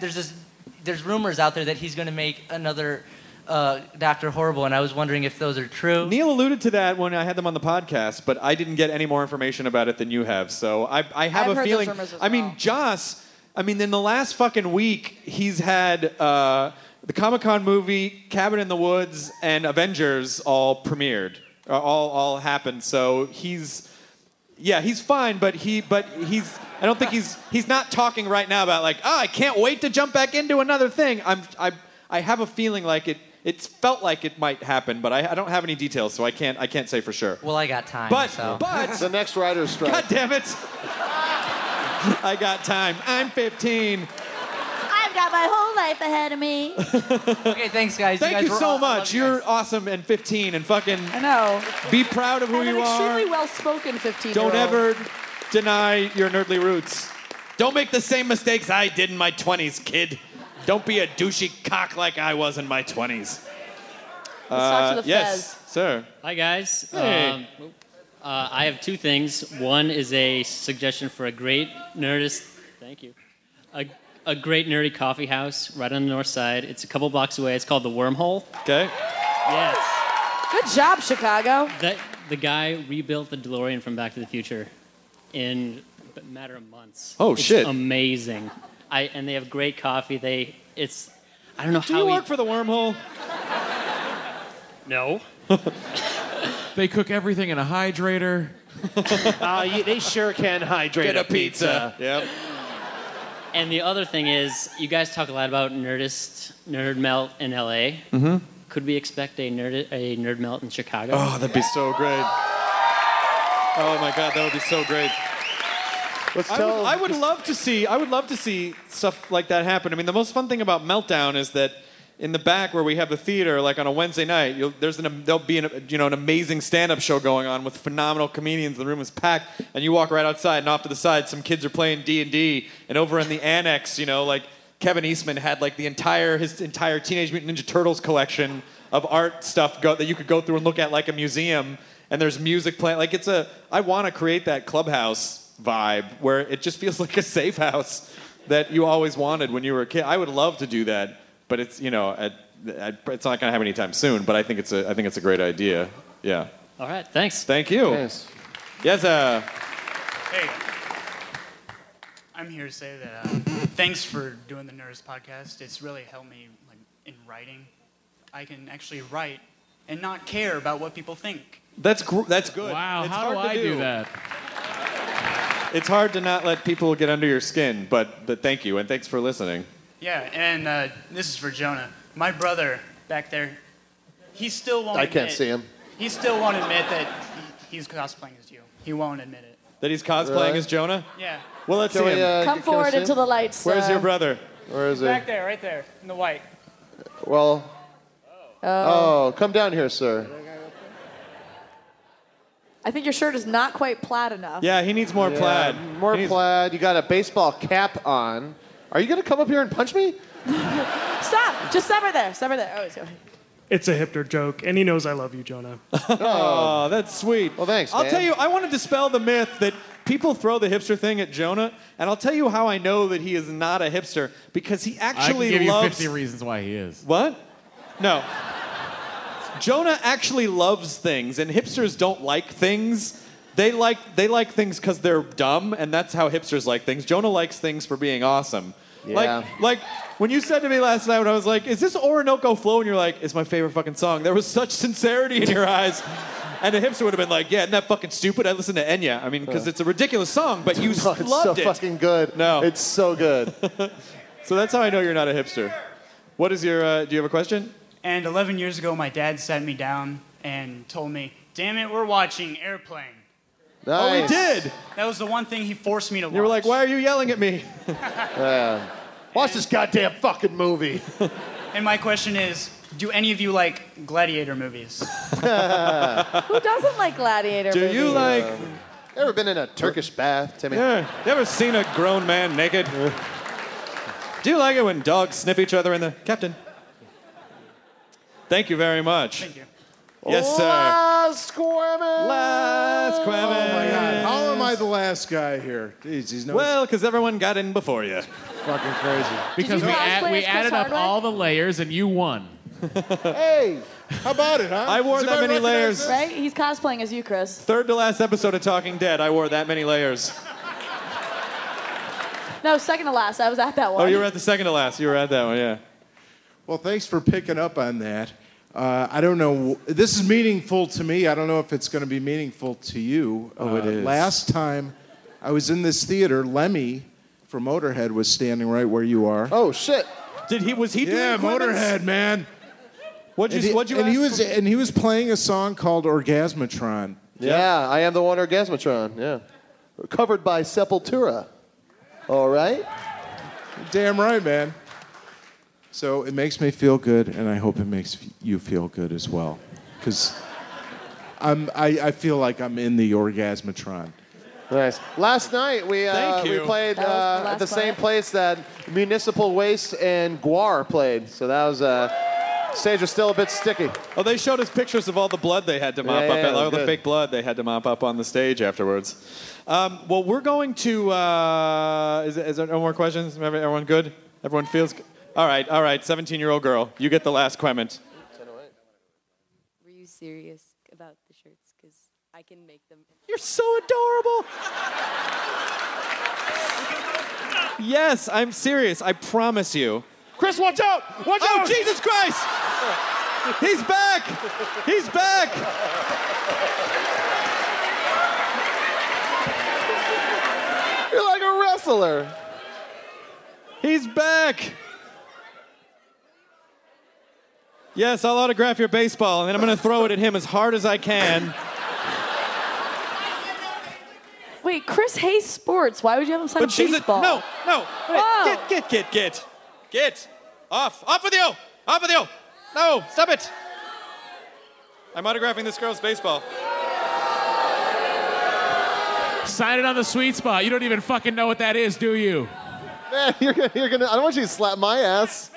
rumors out there that he's going to make another Dr. Horrible, and I was wondering if those are true. Neil alluded to that when I had them on the podcast, but I didn't get any more information about it than you have. So I have I've a heard feeling. those rumors as I mean, well. Joss. I mean, in the last fucking week, he's had the Comic-Con movie, Cabin in the Woods, and Avengers all premiered, all happened. So he's fine, but he's. I don't think he's not talking right now about like, I can't wait to jump back into another thing. I have a feeling like it. It's felt like it might happen, but I don't have any details, so I can't say for sure. Well, I got time. But the next writer's strike. God damn it! I got time. I'm 15. I've got my whole life ahead of me. Okay, thanks, guys. Thank guys you were so all- I love much. you You're guys. awesome and 15 and fucking. I know. Be proud of who And an you extremely are. well-spoken 15-year-old. Don't ever deny your nerdly roots. Don't make the same mistakes I did in my 20s, kid. Don't be a douchey cock like I was in my 20s. talk to the yes, sir. Hi, guys. Hey. I have two things. One is a suggestion for a great nerdist. Thank you. A great nerdy coffee house right on the north side. It's a couple blocks away. It's called the Wormhole. Okay. Yes. Good job, Chicago. The guy rebuilt the DeLorean from Back to the Future in a matter of months. Oh, It's shit. amazing. And they have great coffee. I don't know Do how you he... work for the Wormhole? No. They cook everything in a hydrator. They sure can hydrate Get a pizza. Yep. And the other thing is, you guys talk a lot about Nerd Melt in LA. Mm-hmm. Could we expect a Nerd Melt in Chicago? Oh, that'd be so great. Oh my God, that would be so great. I would love to see stuff like that happen. I mean, the most fun thing about Meltdown is that in the back where we have the theater, like on a Wednesday night, there'll be an amazing stand-up show going on with phenomenal comedians. The room is packed, and you walk right outside, and off to the side, some kids are playing D&D, and over in the annex, like Kevin Eastman had like his entire Teenage Mutant Ninja Turtles collection of art stuff that you could go through and look at like a museum, and there's music playing. Like I want to create that clubhouse vibe where it just feels like a safe house that you always wanted when you were a kid. I would love to do that. But it's it's not going to happen anytime soon. But I think it's a great idea. Yeah. All right. Thanks. Thank you. Yes. Yes. Hey, I'm here to say that thanks for doing the Nerds podcast. It's really helped me like in writing. I can actually write and not care about what people think. That's good. Wow. It's How do hard to I do that? It's hard to not let people get under your skin. But thank you and thanks for listening. Yeah, and this is for Jonah. My brother back there, he still won't I admit. can't see him. He still won't admit that he's cosplaying as you. He won't admit it. That he's cosplaying as Jonah? Yeah. Well, let's see him. Come forward into the lights. Where's your brother? Where is he? Back there, right there, in the white. Well. Oh, come down here, sir. I think your shirt is not quite plaid enough. Yeah, he needs more plaid. More plaid. You got a baseball cap on. Are you going to come up here and punch me? Stop. Just stop right there. Stop right there. Oh, go. It's a hipster joke, and he knows I love you, Jonah. Oh, that's sweet. Well, thanks, I'll man. tell you, I want to dispel the myth that people throw the hipster thing at Jonah, and I'll tell you how I know that he is not a hipster, because he actually I can give loves... you 50 reasons why he is. What? No. Jonah actually loves things, and hipsters don't like things. They like things because they're dumb, and that's how hipsters like things. Jonah likes things for being awesome. Yeah. Like when you said to me last night when I was like, is this Orinoco Flow? And you're like, it's my favorite fucking song. There was such sincerity in your eyes. And a hipster would have been like, yeah, isn't that fucking stupid? I listen to Enya. I mean, because it's a ridiculous song, but you It's loved so it. fucking good. No. It's so good. So that's how I know you're not a hipster. What is your, do you have a question? And 11 years ago, my dad sat me down and told me, damn it, we're watching Airplane. Oh, we did. That was the one thing he forced me to watch. You were like, why are you yelling at me? Watch this goddamn fucking movie. And my question is, do any of you like gladiator movies? Who doesn't like gladiator Do movies? you like... Ever been in a Turkish bath, Timmy? Yeah. You ever seen a grown man naked? Do you like it when dogs sniff each other in the... Captain. Thank you very much. Thank you. Yes, sir. Last Quammon. Last Quammon. Oh my God! How am I the last guy here? Jeez, he's no. Well, because everyone got in before you. Fucking crazy. Because we added up all the layers and you won. Hey, how about it, huh? I wore Does that anybody many recognize layers. this? Right? He's cosplaying as you, Chris. Third to last episode of Talking Dead, I wore that many layers. No, second to last. I was at that one. Oh, you were at the second to last. You were at that one, yeah. Well, thanks for picking up on that. I don't know. This is meaningful to me. I don't know if it's going to be meaningful to you. Oh, it is. Last time I was in this theater, Lemmy from Motorhead was standing right where you are. Oh shit! Was he doing Yeah, Clemens? Motorhead, man. What'd you and he was playing a song called Orgasmatron. Yeah, I am the one Orgasmatron. Yeah, covered by Sepultura. All right. Damn right, man. So it makes me feel good, and I hope it makes you feel good as well, because I feel like I'm in the Orgasmatron. Nice. Last night we played at the same place that Municipal Waste and Guar played. So that was stage was still a bit sticky. Oh, they showed us pictures of all the blood they had to mop Yeah, up, yeah, it was all the good. fake blood they had to mop up on the stage afterwards. Well, we're going to. Is there no more questions? Everyone good? Everyone feels good? All right. 17-year-old girl, you get the last Quement. Were you serious about the shirts? Because I can make them. You're so adorable. Yes, I'm serious. I promise you. Chris, watch out! Watch Oh, out! Jesus Christ! He's back! He's back! You're like a wrestler. He's back! Yes, I'll autograph your baseball, and then I'm going to throw it at him as hard as I can. Wait, Chris hates sports. Why would you have him sign But she's baseball? no. Whoa. Get. Off with you. Off with you. No, stop it. I'm autographing this girl's baseball. Sign it on the sweet spot. You don't even fucking know what that is, do you? Man, you're gonna. I don't want you to slap my ass.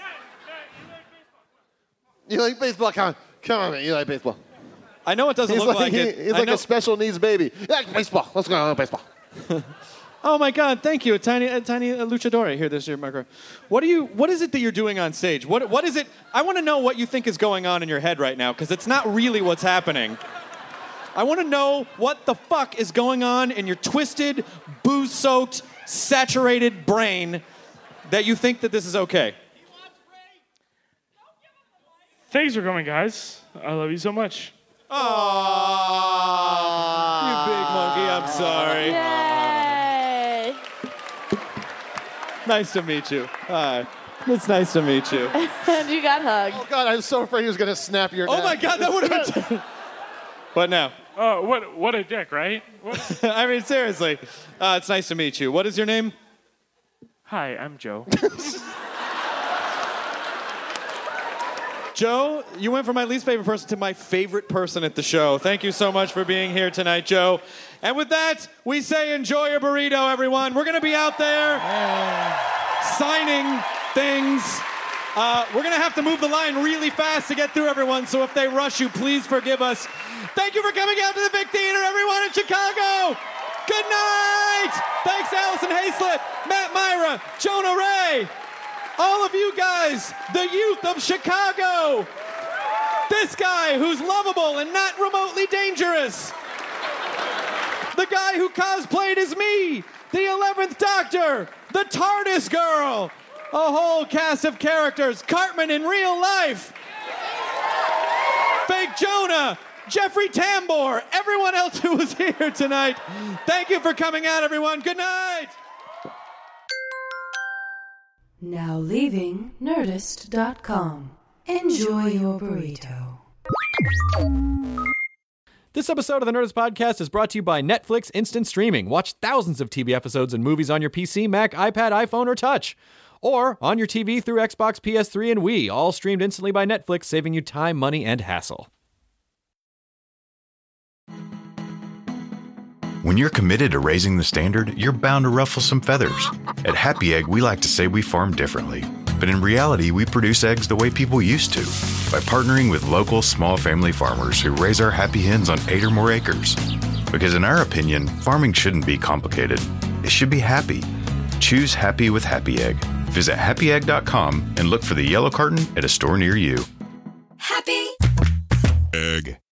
You like baseball? Come on, man. You like baseball? I know it doesn't look like it. He's like a special needs baby. Yeah, baseball. Let's go baseball. Oh my God! Thank you, a tiny luchador. Here, there's your micro. What is it that you're doing on stage? What is it? I want to know what you think is going on in your head right now, because it's not really what's happening. I want to know what the fuck is going on in your twisted, booze-soaked, saturated brain that you think that this is okay. Thanks for coming, guys. I love you so much. Aww. You big monkey, I'm sorry. Yay. Nice to meet you. Hi. It's nice to meet you. And you got hugged. Oh, God, I'm so afraid he was going to snap your neck. Oh, my God, that would have been... What now? Oh, what a dick, right? What? I mean, seriously. It's nice to meet you. What is your name? Hi, I'm Joe. Joe, you went from my least favorite person to my favorite person at the show. Thank you so much for being here tonight, Joe. And with that, we say enjoy your burrito, everyone. We're going to be out there signing things. We're going to have to move the line really fast to get through everyone, so if they rush you, please forgive us. Thank you for coming out to the Vic Theater, everyone in Chicago. Good night. Thanks, Allison Hayslip, Matt Myra, Jonah Ray, all of you guys, the youth of Chicago. This guy who's lovable and not remotely dangerous. The guy who cosplayed as me, the 11th Doctor, the TARDIS girl. A whole cast of characters, Cartman in real life. Fake Jonah, Jeffrey Tambor, everyone else who was here tonight. Thank you for coming out, everyone. Good night. Now leaving Nerdist.com. Enjoy your burrito. This episode of the Nerdist Podcast is brought to you by Netflix Instant Streaming. Watch thousands of TV episodes and movies on your PC, Mac, iPad, iPhone, or Touch. Or on your TV through Xbox, PS3, and Wii, all streamed instantly by Netflix, saving you time, money, and hassle. When you're committed to raising the standard, you're bound to ruffle some feathers. At Happy Egg, we like to say we farm differently. But in reality, we produce eggs the way people used to, by partnering with local small family farmers who raise our happy hens on 8 or more acres. Because in our opinion, farming shouldn't be complicated. It should be happy. Choose happy with Happy Egg. Visit happyegg.com and look for the yellow carton at a store near you. Happy Egg.